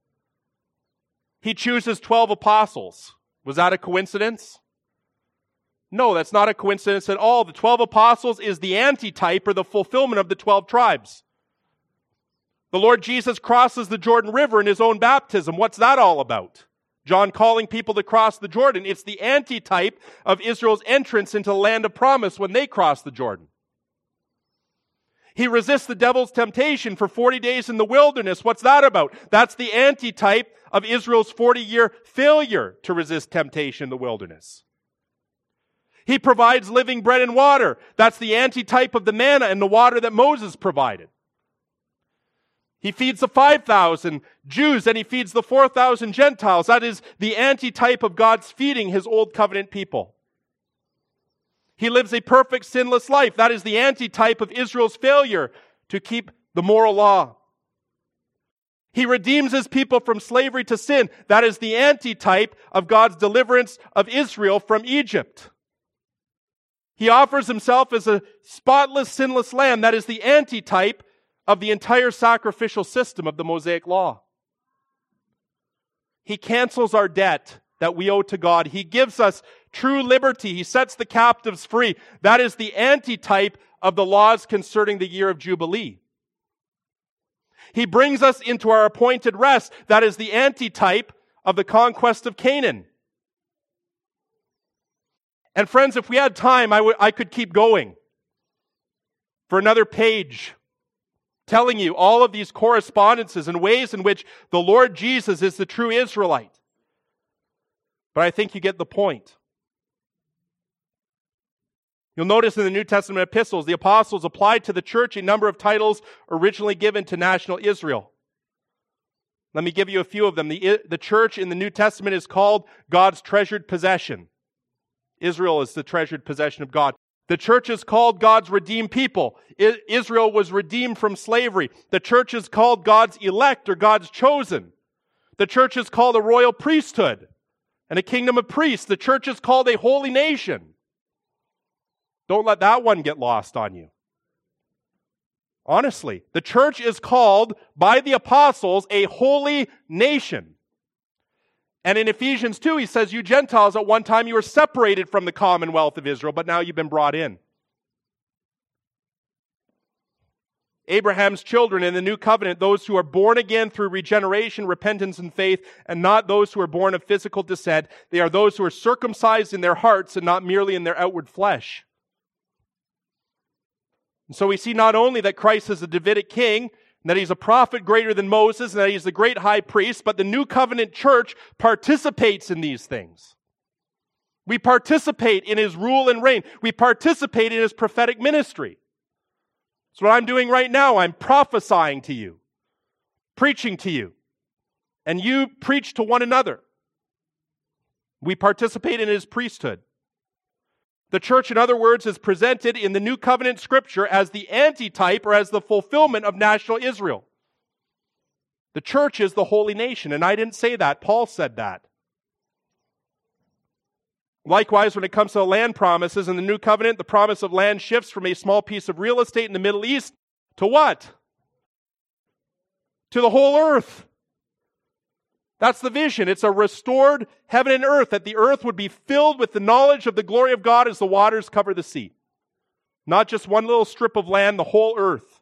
A: He chooses twelve apostles. Was that a coincidence? No, that's not a coincidence at all. The twelve apostles is the antitype or the fulfillment of the twelve tribes. The Lord Jesus crosses the Jordan River in his own baptism. What's that all about? John calling people to cross the Jordan. It's the antitype of Israel's entrance into the land of promise when they cross the Jordan. He resists the devil's temptation for forty days in the wilderness. What's that about? That's the antitype of Israel's forty-year failure to resist temptation in the wilderness. He provides living bread and water. That's the antitype of the manna and the water that Moses provided. He feeds the five thousand Jews and he feeds the four thousand Gentiles. That is the antitype of God's feeding his old covenant people. He lives a perfect, sinless life. That is the antitype of Israel's failure to keep the moral law. He redeems his people from slavery to sin. That is the antitype of God's deliverance of Israel from Egypt. He offers himself as a spotless, sinless lamb. That is the antitype of the entire sacrificial system of the Mosaic Law. He cancels our debt that we owe to God. He gives us true liberty. He sets the captives free. That is the antitype of the laws concerning the year of Jubilee. He brings us into our appointed rest. That is the antitype of the conquest of Canaan. And friends, if we had time, I, w- I could keep going for another page, telling you all of these correspondences and ways in which the Lord Jesus is the true Israelite. But I think you get the point. You'll notice in the New Testament epistles, the apostles applied to the church a number of titles originally given to national Israel. Let me give you a few of them. The, the church in the New Testament is called God's treasured possession. Israel is the treasured possession of God. The church is called God's redeemed people. I, Israel was redeemed from slavery. The church is called God's elect or God's chosen. The church is called a royal priesthood and a kingdom of priests. The church is called a holy nation. Don't let that one get lost on you. Honestly, the church is called by the apostles a holy nation. And in Ephesians two, he says, you Gentiles at one time you were separated from the commonwealth of Israel, but now you've been brought in. Abraham's children in the new covenant, those who are born again through regeneration, repentance, and faith, and not those who are born of physical descent. They are those who are circumcised in their hearts and not merely in their outward flesh. And so we see not only that Christ is a Davidic king, and that he's a prophet greater than Moses, and that he's the great high priest, but the new covenant church participates in these things. We participate in his rule and reign. We participate in his prophetic ministry. That's what I'm doing right now. I'm prophesying to you, preaching to you, and you preach to one another. We participate in his priesthood. The church, in other words, is presented in the New Covenant Scripture as the antitype or as the fulfillment of national Israel. The church is the holy nation, and I didn't say that. Paul said that. Likewise, when it comes to the land promises in the New Covenant, the promise of land shifts from a small piece of real estate in the Middle East to what? To the whole earth. That's the vision. It's a restored heaven and earth, that the earth would be filled with the knowledge of the glory of God as the waters cover the sea. Not just one little strip of land, the whole earth.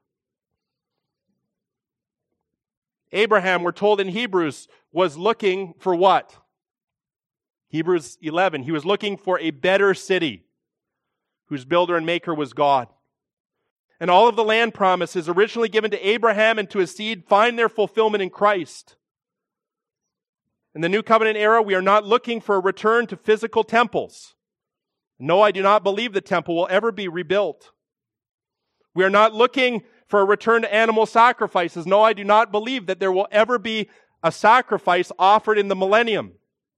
A: Abraham, we're told in Hebrews, was looking for what? Hebrews eleven. He was looking for a better city, whose builder and maker was God. And all of the land promises originally given to Abraham and to his seed find their fulfillment in Christ. In the New Covenant era, we are not looking for a return to physical temples. No, I do not believe the temple will ever be rebuilt. We are not looking for a return to animal sacrifices. No, I do not believe that there will ever be a sacrifice offered in the millennium.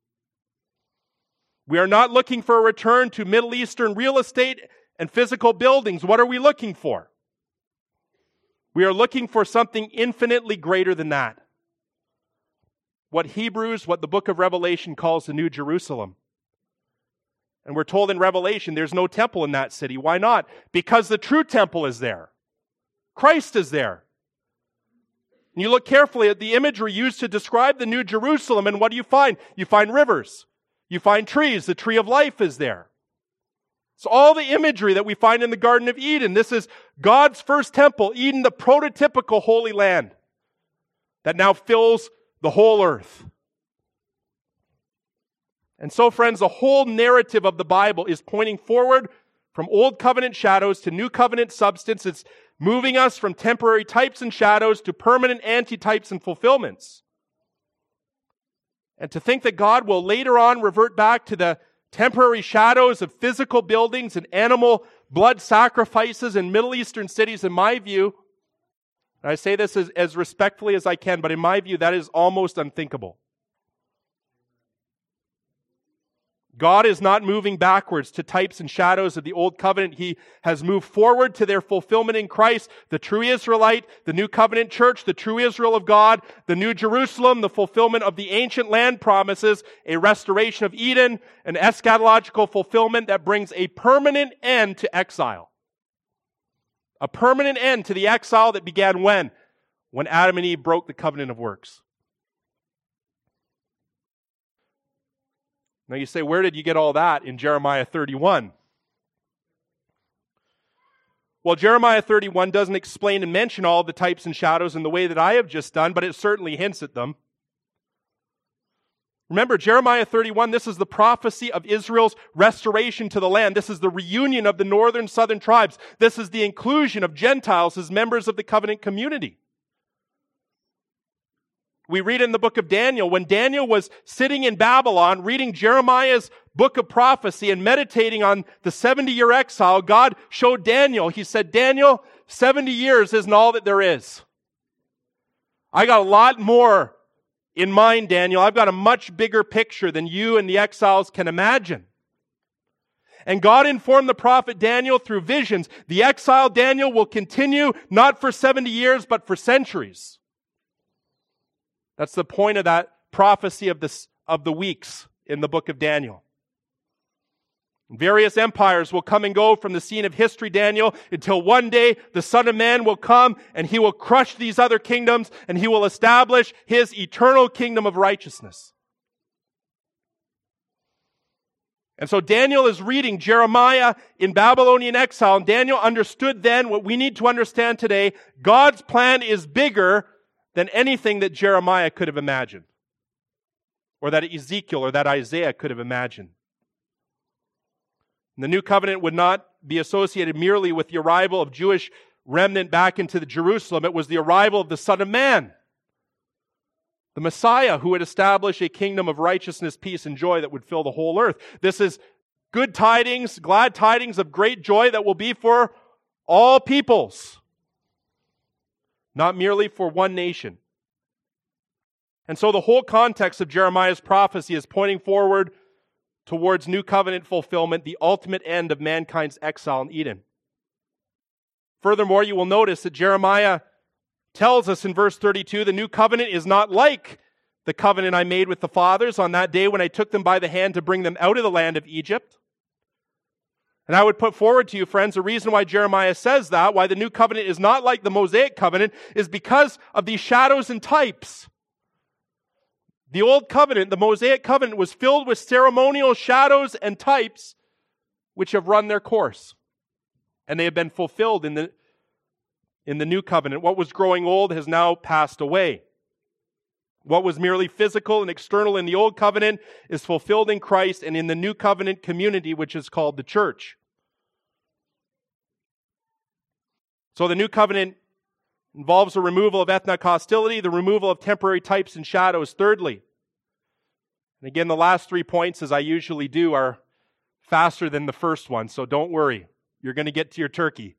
A: We are not looking for a return to Middle Eastern real estate and physical buildings. What are we looking for? We are looking for something infinitely greater than that. What Hebrews, what the book of Revelation calls the New Jerusalem. And we're told in Revelation there's no temple in that city. Why not? Because the true temple is there. Christ is there. And you look carefully at the imagery used to describe the New Jerusalem, and what do you find? You find rivers. You find trees. The tree of life is there. It's all the imagery that we find in the Garden of Eden. This is God's first temple, Eden, the prototypical holy land that now fills the whole earth. And so, friends, the whole narrative of the Bible is pointing forward from Old Covenant shadows to New Covenant substance. It's moving us from temporary types and shadows to permanent antitypes and fulfillments. And to think that God will later on revert back to the temporary shadows of physical buildings and animal blood sacrifices in Middle Eastern cities, in my view, and I say this as, as respectfully as I can, but in my view, that is almost unthinkable. God is not moving backwards to types and shadows of the old covenant. He has moved forward to their fulfillment in Christ, the true Israelite, the new covenant church, the true Israel of God, the new Jerusalem, the fulfillment of the ancient land promises, a restoration of Eden, an eschatological fulfillment that brings a permanent end to exile. A permanent end to the exile that began when? When Adam and Eve broke the covenant of works. Now you say, where did you get all that in Jeremiah thirty-one? Well, Jeremiah thirty-one doesn't explain and mention all the types and shadows in the way that I have just done, but it certainly hints at them. Remember, Jeremiah thirty-one, this is the prophecy of Israel's restoration to the land. This is the reunion of the northern southern tribes. This is the inclusion of Gentiles as members of the covenant community. We read in the book of Daniel, when Daniel was sitting in Babylon, reading Jeremiah's book of prophecy and meditating on the seventy-year exile, God showed Daniel, he said, Daniel, seventy years isn't all that there is. I got a lot more in mind, Daniel. I've got a much bigger picture than you and the exiles can imagine. And God informed the prophet Daniel through visions, the exile Daniel will continue not for seventy years, but for centuries. That's the point of that prophecy of, this, of the weeks in the book of Daniel. Various empires will come and go from the scene of history, Daniel, until one day the Son of Man will come and he will crush these other kingdoms and he will establish his eternal kingdom of righteousness. And so Daniel is reading Jeremiah in Babylonian exile, and Daniel understood then what we need to understand today. God's plan is bigger than anything that Jeremiah could have imagined, or that Ezekiel or that Isaiah could have imagined. And the new covenant would not be associated merely with the arrival of Jewish remnant back into the Jerusalem. It was the arrival of the Son of Man, the Messiah, who would establish a kingdom of righteousness, peace, and joy that would fill the whole earth. This is good tidings, glad tidings of great joy that will be for all peoples, not merely for one nation. And so the whole context of Jeremiah's prophecy is pointing forward towards new covenant fulfillment, the ultimate end of mankind's exile in Eden. Furthermore, you will notice that Jeremiah tells us in verse thirty-two, the new covenant is not like the covenant I made with the fathers on that day when I took them by the hand to bring them out of the land of Egypt. And I would put forward to you, friends, the reason why Jeremiah says that, why the new covenant is not like the Mosaic covenant, is because of these shadows and types. The old covenant, the Mosaic covenant, was filled with ceremonial shadows and types which have run their course. And they have been fulfilled in the, in the new covenant. What was growing old has now passed away. What was merely physical and external in the old covenant is fulfilled in Christ and in the new covenant community, which is called the church. So the new covenant involves the removal of ethnic hostility, the removal of temporary types and shadows. Thirdly, and again, the last three points, as I usually do, are faster than the first one, so don't worry. You're going to get to your turkey.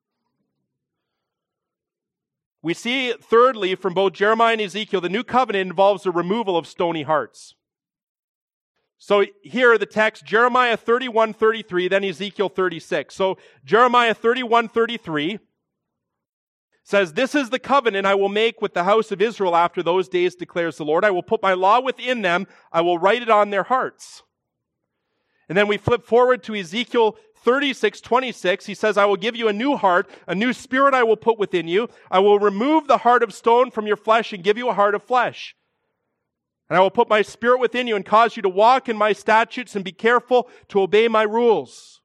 A: We see, thirdly, from both Jeremiah and Ezekiel, the new covenant involves the removal of stony hearts. So here the text, Jeremiah thirty-one thirty-three, then Ezekiel thirty-six. So Jeremiah thirty-one thirty-three says, "This is the covenant I will make with the house of Israel after those days, declares the Lord. I will put my law within them. I will write it on their hearts." And then we flip forward to Ezekiel thirty-six twenty-six. He says, "I will give you a new heart, a new spirit I will put within you. I will remove the heart of stone from your flesh and give you a heart of flesh. And I will put my spirit within you and cause you to walk in my statutes and be careful to obey my rules."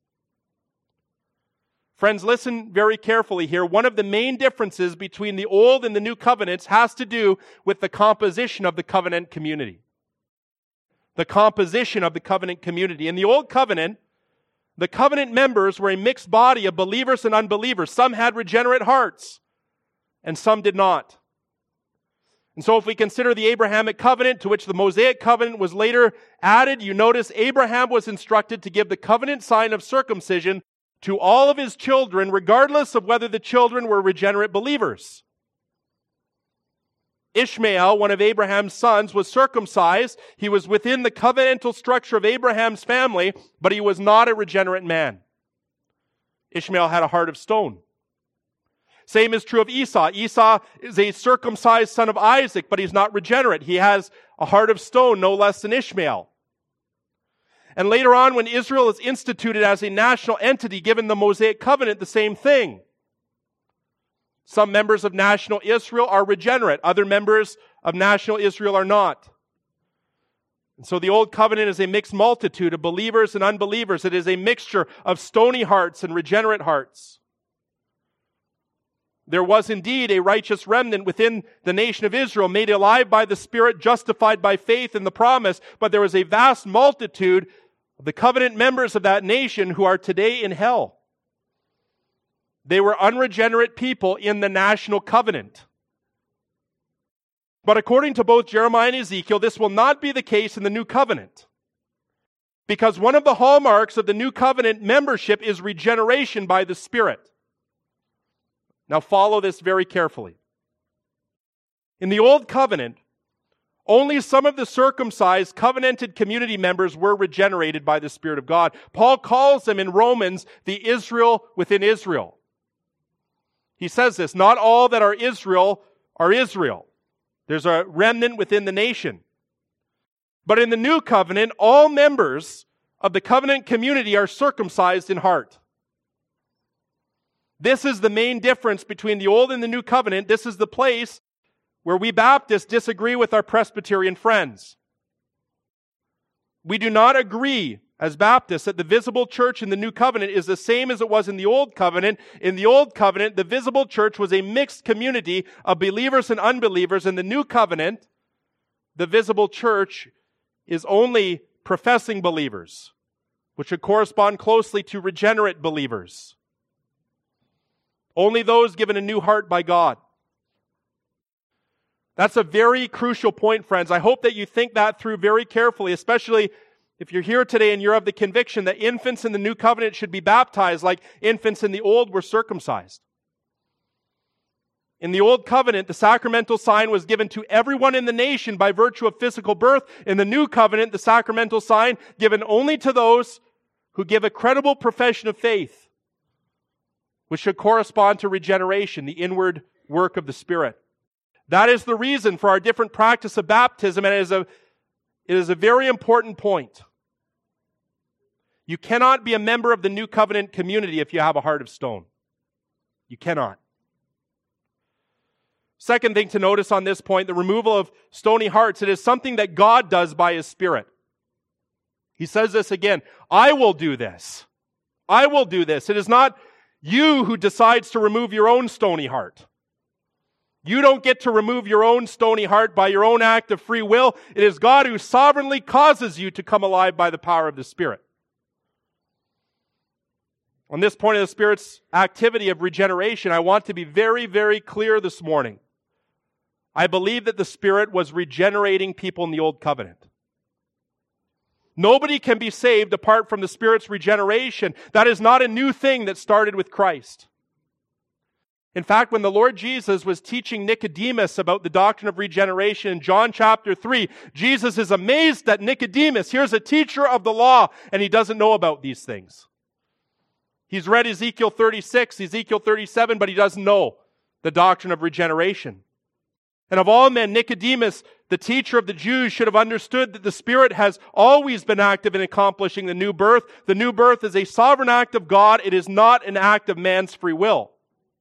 A: Friends, listen very carefully here. One of the main differences between the old and the new covenants has to do with the composition of the covenant community. The composition of the covenant community. In the old covenant, the covenant members were a mixed body of believers and unbelievers. Some had regenerate hearts, and some did not. And so if we consider the Abrahamic covenant, to which the Mosaic covenant was later added, you notice Abraham was instructed to give the covenant sign of circumcision to all of his children, regardless of whether the children were regenerate believers. Ishmael, one of Abraham's sons, was circumcised. He was within the covenantal structure of Abraham's family, but he was not a regenerate man. Ishmael had a heart of stone. Same is true of Esau. Esau is a circumcised son of Isaac, but he's not regenerate. He has a heart of stone, no less than Ishmael. And later on, when Israel is instituted as a national entity, given the Mosaic covenant, the same thing. Some members of national Israel are regenerate. Other members of national Israel are not. And so the Old Covenant is a mixed multitude of believers and unbelievers. It is a mixture of stony hearts and regenerate hearts. There was indeed a righteous remnant within the nation of Israel, made alive by the Spirit, justified by faith in the promise, but there was a vast multitude of the covenant members of that nation who are today in hell. They were unregenerate people in the national covenant. But according to both Jeremiah and Ezekiel, this will not be the case in the new covenant. Because one of the hallmarks of the new covenant membership is regeneration by the Spirit. Now follow this very carefully. In the Old Covenant, only some of the circumcised, covenanted community members were regenerated by the Spirit of God. Paul calls them in Romans the Israel within Israel. He says this, not all that are Israel are Israel. There's a remnant within the nation. But in the New Covenant, all members of the covenant community are circumcised in heart. This is the main difference between the Old and the New Covenant. This is the place where we Baptists disagree with our Presbyterian friends. We do not agree as Baptists that the visible church in the New Covenant is the same as it was in the Old Covenant. In the Old Covenant, the visible church was a mixed community of believers and unbelievers. In the New Covenant, the visible church is only professing believers, which would correspond closely to regenerate believers. Only those given a new heart by God. That's a very crucial point, friends. I hope that you think that through very carefully, especially if you're here today and you're of the conviction that infants in the new covenant should be baptized like infants in the old were circumcised. In the Old Covenant, the sacramental sign was given to everyone in the nation by virtue of physical birth. In the New Covenant, the sacramental sign given only to those who give a credible profession of faith, which should correspond to regeneration, the inward work of the Spirit. That is the reason for our different practice of baptism, and it is a, it is a very important point. You cannot be a member of the New Covenant community if you have a heart of stone. You cannot. Second thing to notice on this point, the removal of stony hearts. It is something that God does by His Spirit. He says this again, I will do this. I will do this. It is not you who decides to remove your own stony heart. You don't get to remove your own stony heart by your own act of free will. It is God who sovereignly causes you to come alive by the power of the Spirit. On this point of the Spirit's activity of regeneration, I want to be very, very clear this morning. I believe that the Spirit was regenerating people in the Old Covenant. Nobody can be saved apart from the Spirit's regeneration. That is not a new thing that started with Christ. In fact, when the Lord Jesus was teaching Nicodemus about the doctrine of regeneration in John chapter three, Jesus is amazed that Nicodemus, here's a teacher of the law, and he doesn't know about these things. He's read Ezekiel thirty-six, Ezekiel thirty-seven, but he doesn't know the doctrine of regeneration. And of all men, Nicodemus, the teacher of the Jews, should have understood that the Spirit has always been active in accomplishing the new birth. The new birth is a sovereign act of God. It is not an act of man's free will.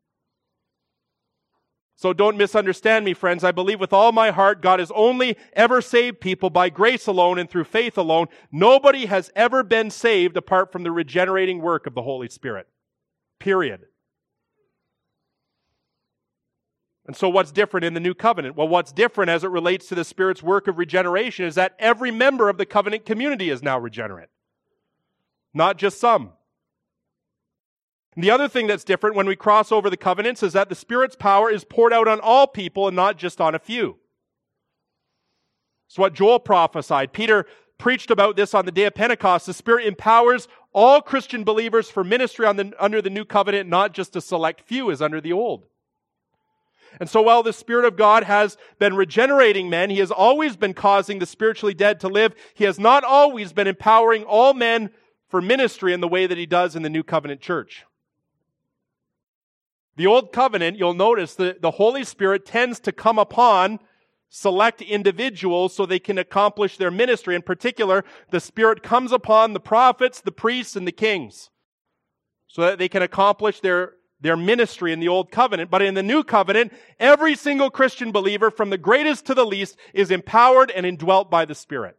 A: So don't misunderstand me, friends. I believe with all my heart, God has only ever saved people by grace alone and through faith alone. Nobody has ever been saved apart from the regenerating work of the Holy Spirit. Period. And so what's different in the new covenant? Well, what's different as it relates to the Spirit's work of regeneration is that every member of the covenant community is now regenerate. Not just some. And the other thing that's different when we cross over the covenants is that the Spirit's power is poured out on all people and not just on a few. It's what Joel prophesied. Peter preached about this on the day of Pentecost. The Spirit empowers all Christian believers for ministry on the, under the new covenant, not just a select few as under the old. And so while the Spirit of God has been regenerating men, He has always been causing the spiritually dead to live. He has not always been empowering all men for ministry in the way that He does in the new covenant church. The old covenant, you'll notice that the Holy Spirit tends to come upon select individuals so they can accomplish their ministry. In particular, the Spirit comes upon the prophets, the priests, and the kings so that they can accomplish their, their ministry in the old covenant. But in the new covenant, every single Christian believer, from the greatest to the least, is empowered and indwelt by the Spirit.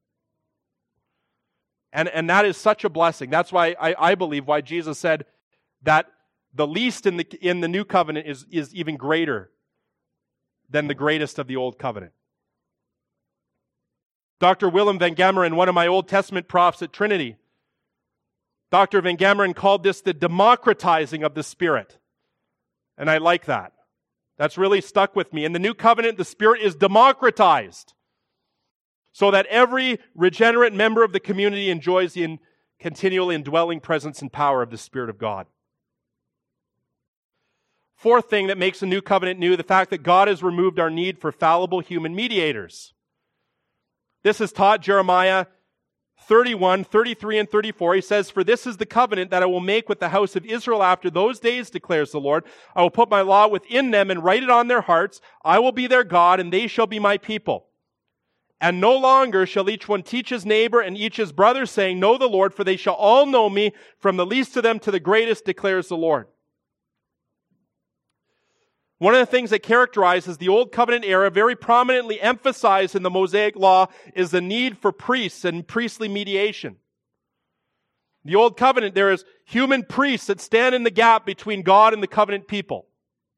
A: And, and that is such a blessing. That's why I, I believe why Jesus said that the least in the, in the new covenant is, is even greater than the greatest of the old covenant. Doctor Willem van Gameren, one of my Old Testament profs at Trinity, Doctor van Gameren called this the democratizing of the Spirit. And I like that. That's really stuck with me. In the new covenant, the Spirit is democratized so that every regenerate member of the community enjoys the in, continual indwelling presence and power of the Spirit of God. Fourth thing that makes the new covenant new, the fact that God has removed our need for fallible human mediators. This is taught Jeremiah thirty-one, thirty-three, and thirty-four. He says, "For this is the covenant that I will make with the house of Israel after those days, declares the Lord. I will put my law within them and write it on their hearts. I will be their God, and they shall be my people. And no longer shall each one teach his neighbor and each his brother, saying, Know the Lord, for they shall all know me, from the least of them to the greatest, declares the Lord." One of the things that characterizes the Old Covenant era, very prominently emphasized in the Mosaic Law, is the need for priests and priestly mediation. The Old Covenant, there is human priests that stand in the gap between God and the covenant people.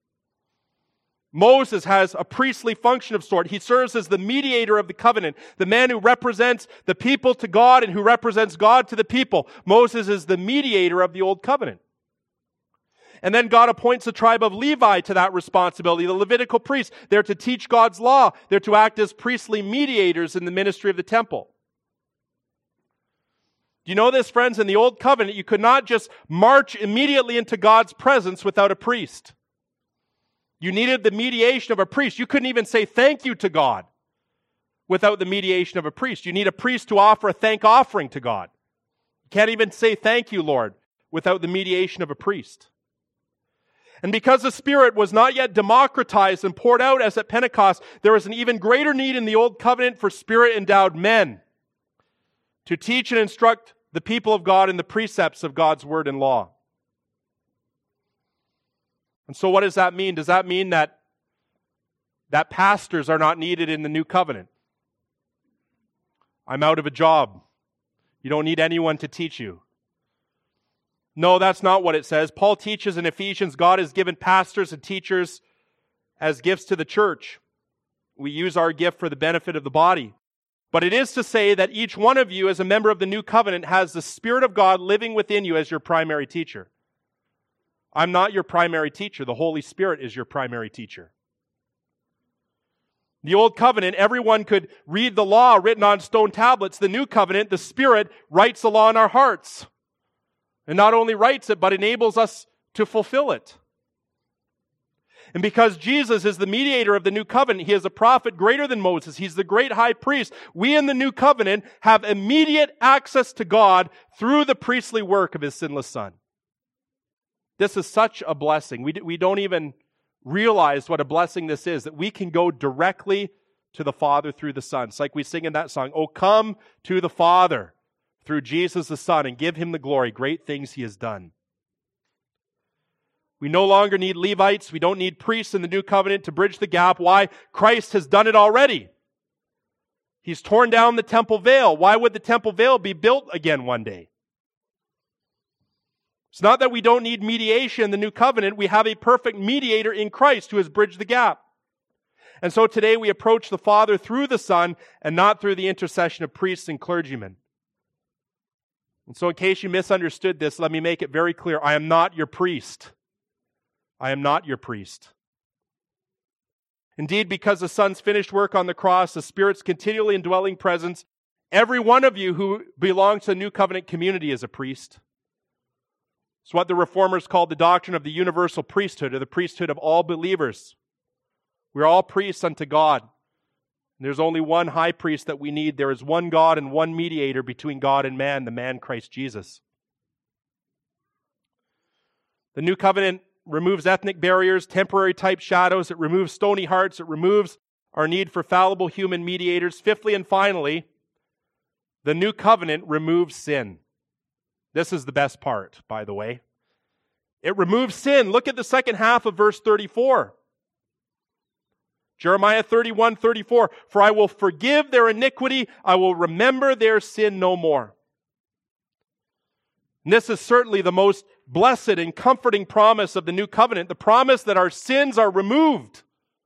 A: Moses has a priestly function of sort. He serves as the mediator of the covenant, the man who represents the people to God and who represents God to the people. Moses is the mediator of the Old Covenant. And then God appoints the tribe of Levi to that responsibility, the Levitical priests. They're to teach God's law. They're to act as priestly mediators in the ministry of the temple. Do you know this, friends? In the Old Covenant, you could not just march immediately into God's presence without a priest. You needed the mediation of a priest. You couldn't even say thank you to God without the mediation of a priest. You need a priest to offer a thank offering to God. You can't even say thank you, Lord, without the mediation of a priest. And because the Spirit was not yet democratized and poured out as at Pentecost, there was an even greater need in the Old Covenant for Spirit-endowed men to teach and instruct the people of God in the precepts of God's Word and law. And so what does that mean? Does that mean that, that pastors are not needed in the New Covenant? I'm out of a job. You don't need anyone to teach you. No, that's not what it says. Paul teaches in Ephesians, God has given pastors and teachers as gifts to the church. We use our gift for the benefit of the body. But it is to say that each one of you as a member of the new covenant has the Spirit of God living within you as your primary teacher. I'm not your primary teacher. The Holy Spirit is your primary teacher. The Old Covenant, everyone could read the law written on stone tablets. The New Covenant, the Spirit writes the law in our hearts. And not only writes it, but enables us to fulfill it. And because Jesus is the mediator of the new covenant, He is a prophet greater than Moses. He's the great high priest. We in the new covenant have immediate access to God through the priestly work of His sinless Son. This is such a blessing. We, we don't even realize what a blessing this is, that we can go directly to the Father through the Son. It's like we sing in that song, "Oh, come to the Father through Jesus the Son, and give Him the glory. Great things He has done." We no longer need Levites. We don't need priests in the new covenant to bridge the gap. Why? Christ has done it already. He's torn down the temple veil. Why would the temple veil be built again one day? It's not that we don't need mediation in the new covenant. We have a perfect mediator in Christ who has bridged the gap. And so today we approach the Father through the Son and not through the intercession of priests and clergymen. And so in case you misunderstood this, let me make it very clear. I am not your priest. I am not your priest. Indeed, because the Son's finished work on the cross, the Spirit's continually indwelling presence, every one of you who belongs to the New Covenant community is a priest. It's what the Reformers called the doctrine of the universal priesthood, or the priesthood of all believers. We're all priests unto God. There's only one high priest that we need. There is one God and one mediator between God and man, the man Christ Jesus. The New Covenant removes ethnic barriers, temporary type shadows. It removes stony hearts. It removes our need for fallible human mediators. Fifthly and finally, the New Covenant removes sin. This is the best part, by the way. It removes sin. Look at the second half of verse thirty-four. Jeremiah thirty-one, thirty-four. For I will forgive their iniquity. I will remember their sin no more. And this is certainly the most blessed and comforting promise of the New Covenant, the promise that our sins are removed.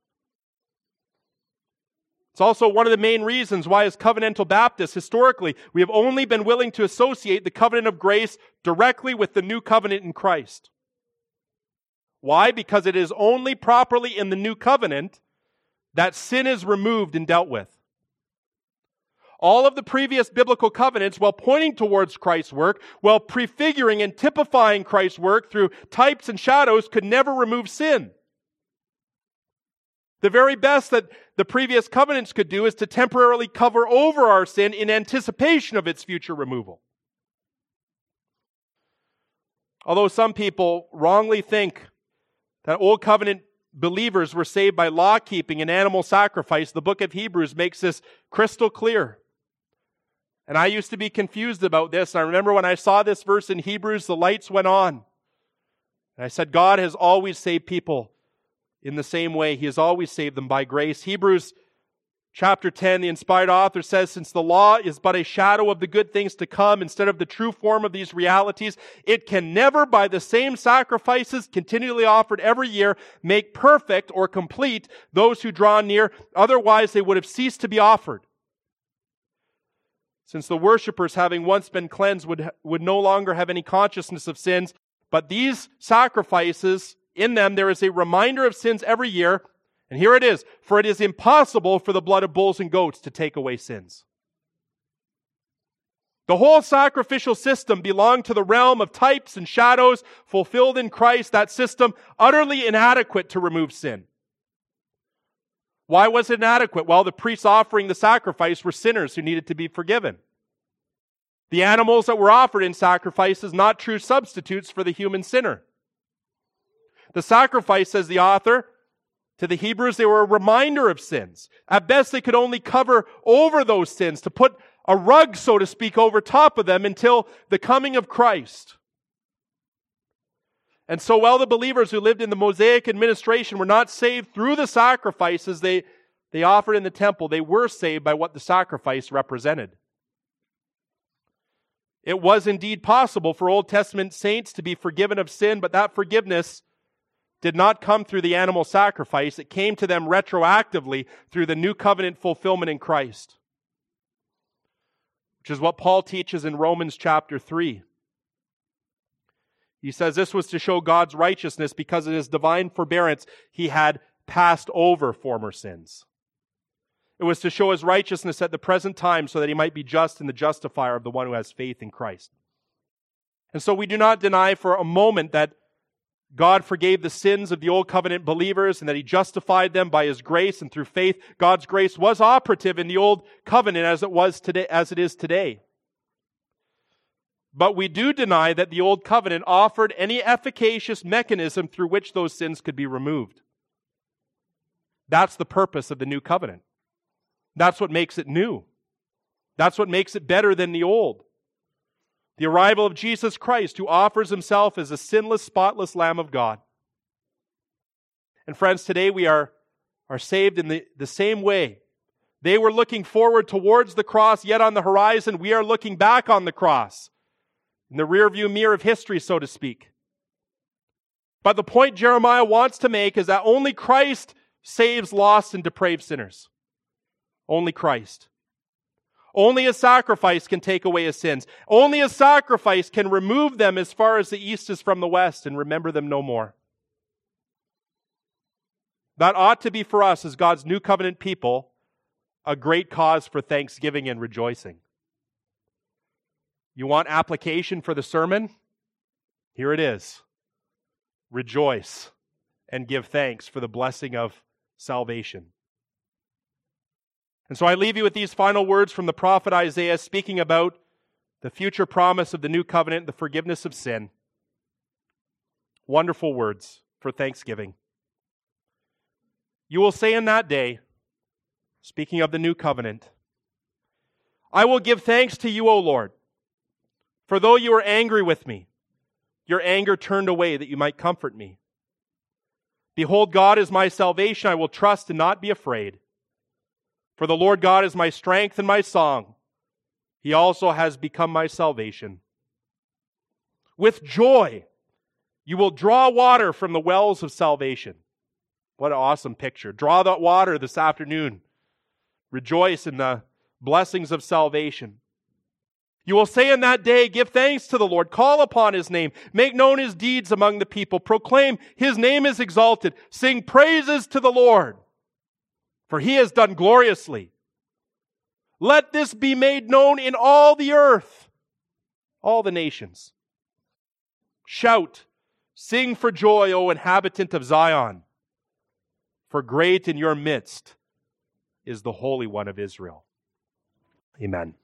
A: It's also one of the main reasons why, as covenantal Baptists, historically, we have only been willing to associate the covenant of grace directly with the new covenant in Christ. Why? Because it is only properly in the new covenant that sin is removed and dealt with. All of the previous biblical covenants, while pointing towards Christ's work, while prefiguring and typifying Christ's work through types and shadows, could never remove sin. The very best that the previous covenants could do is to temporarily cover over our sin in anticipation of its future removal. Although some people wrongly think that Old Covenant believers were saved by law-keeping and animal sacrifice, the book of Hebrews makes this crystal clear. And I used to be confused about this. I remember when I saw this verse in Hebrews, the lights went on. And I said, God has always saved people in the same way. He has always saved them by grace. Hebrews chapter ten, the inspired author says, since the law is but a shadow of the good things to come instead of the true form of these realities, it can never, by the same sacrifices continually offered every year, make perfect or complete those who draw near. Otherwise, they would have ceased to be offered. Since the worshippers, having once been cleansed, would, would no longer have any consciousness of sins. But these sacrifices, in them there is a reminder of sins every year. And here it is, for it is impossible for the blood of bulls and goats to take away sins. The whole sacrificial system belonged to the realm of types and shadows fulfilled in Christ, that system utterly inadequate to remove sin. Why was it inadequate? Well, the priests offering the sacrifice were sinners who needed to be forgiven. The animals that were offered in sacrifices, not true substitutes for the human sinner. The sacrifice, says the author, to the Hebrews, they were a reminder of sins. At best, they could only cover over those sins, to put a rug, so to speak, over top of them until the coming of Christ. And so while the believers who lived in the Mosaic administration were not saved through the sacrifices they, they offered in the temple, they were saved by what the sacrifice represented. It was indeed possible for Old Testament saints to be forgiven of sin, but that forgiveness did not come through the animal sacrifice. It came to them retroactively through the new covenant fulfillment in Christ, which is what Paul teaches in Romans chapter three. He says this was to show God's righteousness because in His divine forbearance He had passed over former sins. It was to show His righteousness at the present time so that He might be just and the justifier of the one who has faith in Christ. And so we do not deny for a moment that God forgave the sins of the Old Covenant believers and that He justified them by His grace and through faith. God's grace was operative in the Old Covenant as it was today, as it is today. But we do deny that the Old Covenant offered any efficacious mechanism through which those sins could be removed. That's the purpose of the New Covenant. That's what makes it new. That's what makes it better than the old. The arrival of Jesus Christ, who offers Himself as a sinless, spotless Lamb of God. And friends, today we are, are saved in the, the same way. They were looking forward towards the cross, yet on the horizon we are looking back on the cross. In the rearview mirror of history, so to speak. But the point Jeremiah wants to make is that only Christ saves lost and depraved sinners. Only Christ. Only a sacrifice can take away his sins. Only a sacrifice can remove them as far as the east is from the west and remember them no more. That ought to be for us as God's new covenant people a great cause for thanksgiving and rejoicing. You want application for the sermon? Here it is. Rejoice and give thanks for the blessing of salvation. And so I leave you with these final words from the prophet Isaiah speaking about the future promise of the new covenant, the forgiveness of sin. Wonderful words for thanksgiving. You will say in that day, speaking of the new covenant, I will give thanks to you, O Lord, for though you were angry with me, your anger turned away that you might comfort me. Behold, God is my salvation. I will trust and not be afraid. For the Lord God is my strength and my song. He also has become my salvation. With joy, you will draw water from the wells of salvation. What an awesome picture. Draw that water this afternoon. Rejoice in the blessings of salvation. You will say in that day, give thanks to the Lord, call upon his name, make known his deeds among the people, proclaim his name is exalted, sing praises to the Lord, for he has done gloriously. Let this be made known in all the earth, all the nations. Shout, sing for joy, O inhabitant of Zion, for great in your midst is the Holy One of Israel. Amen.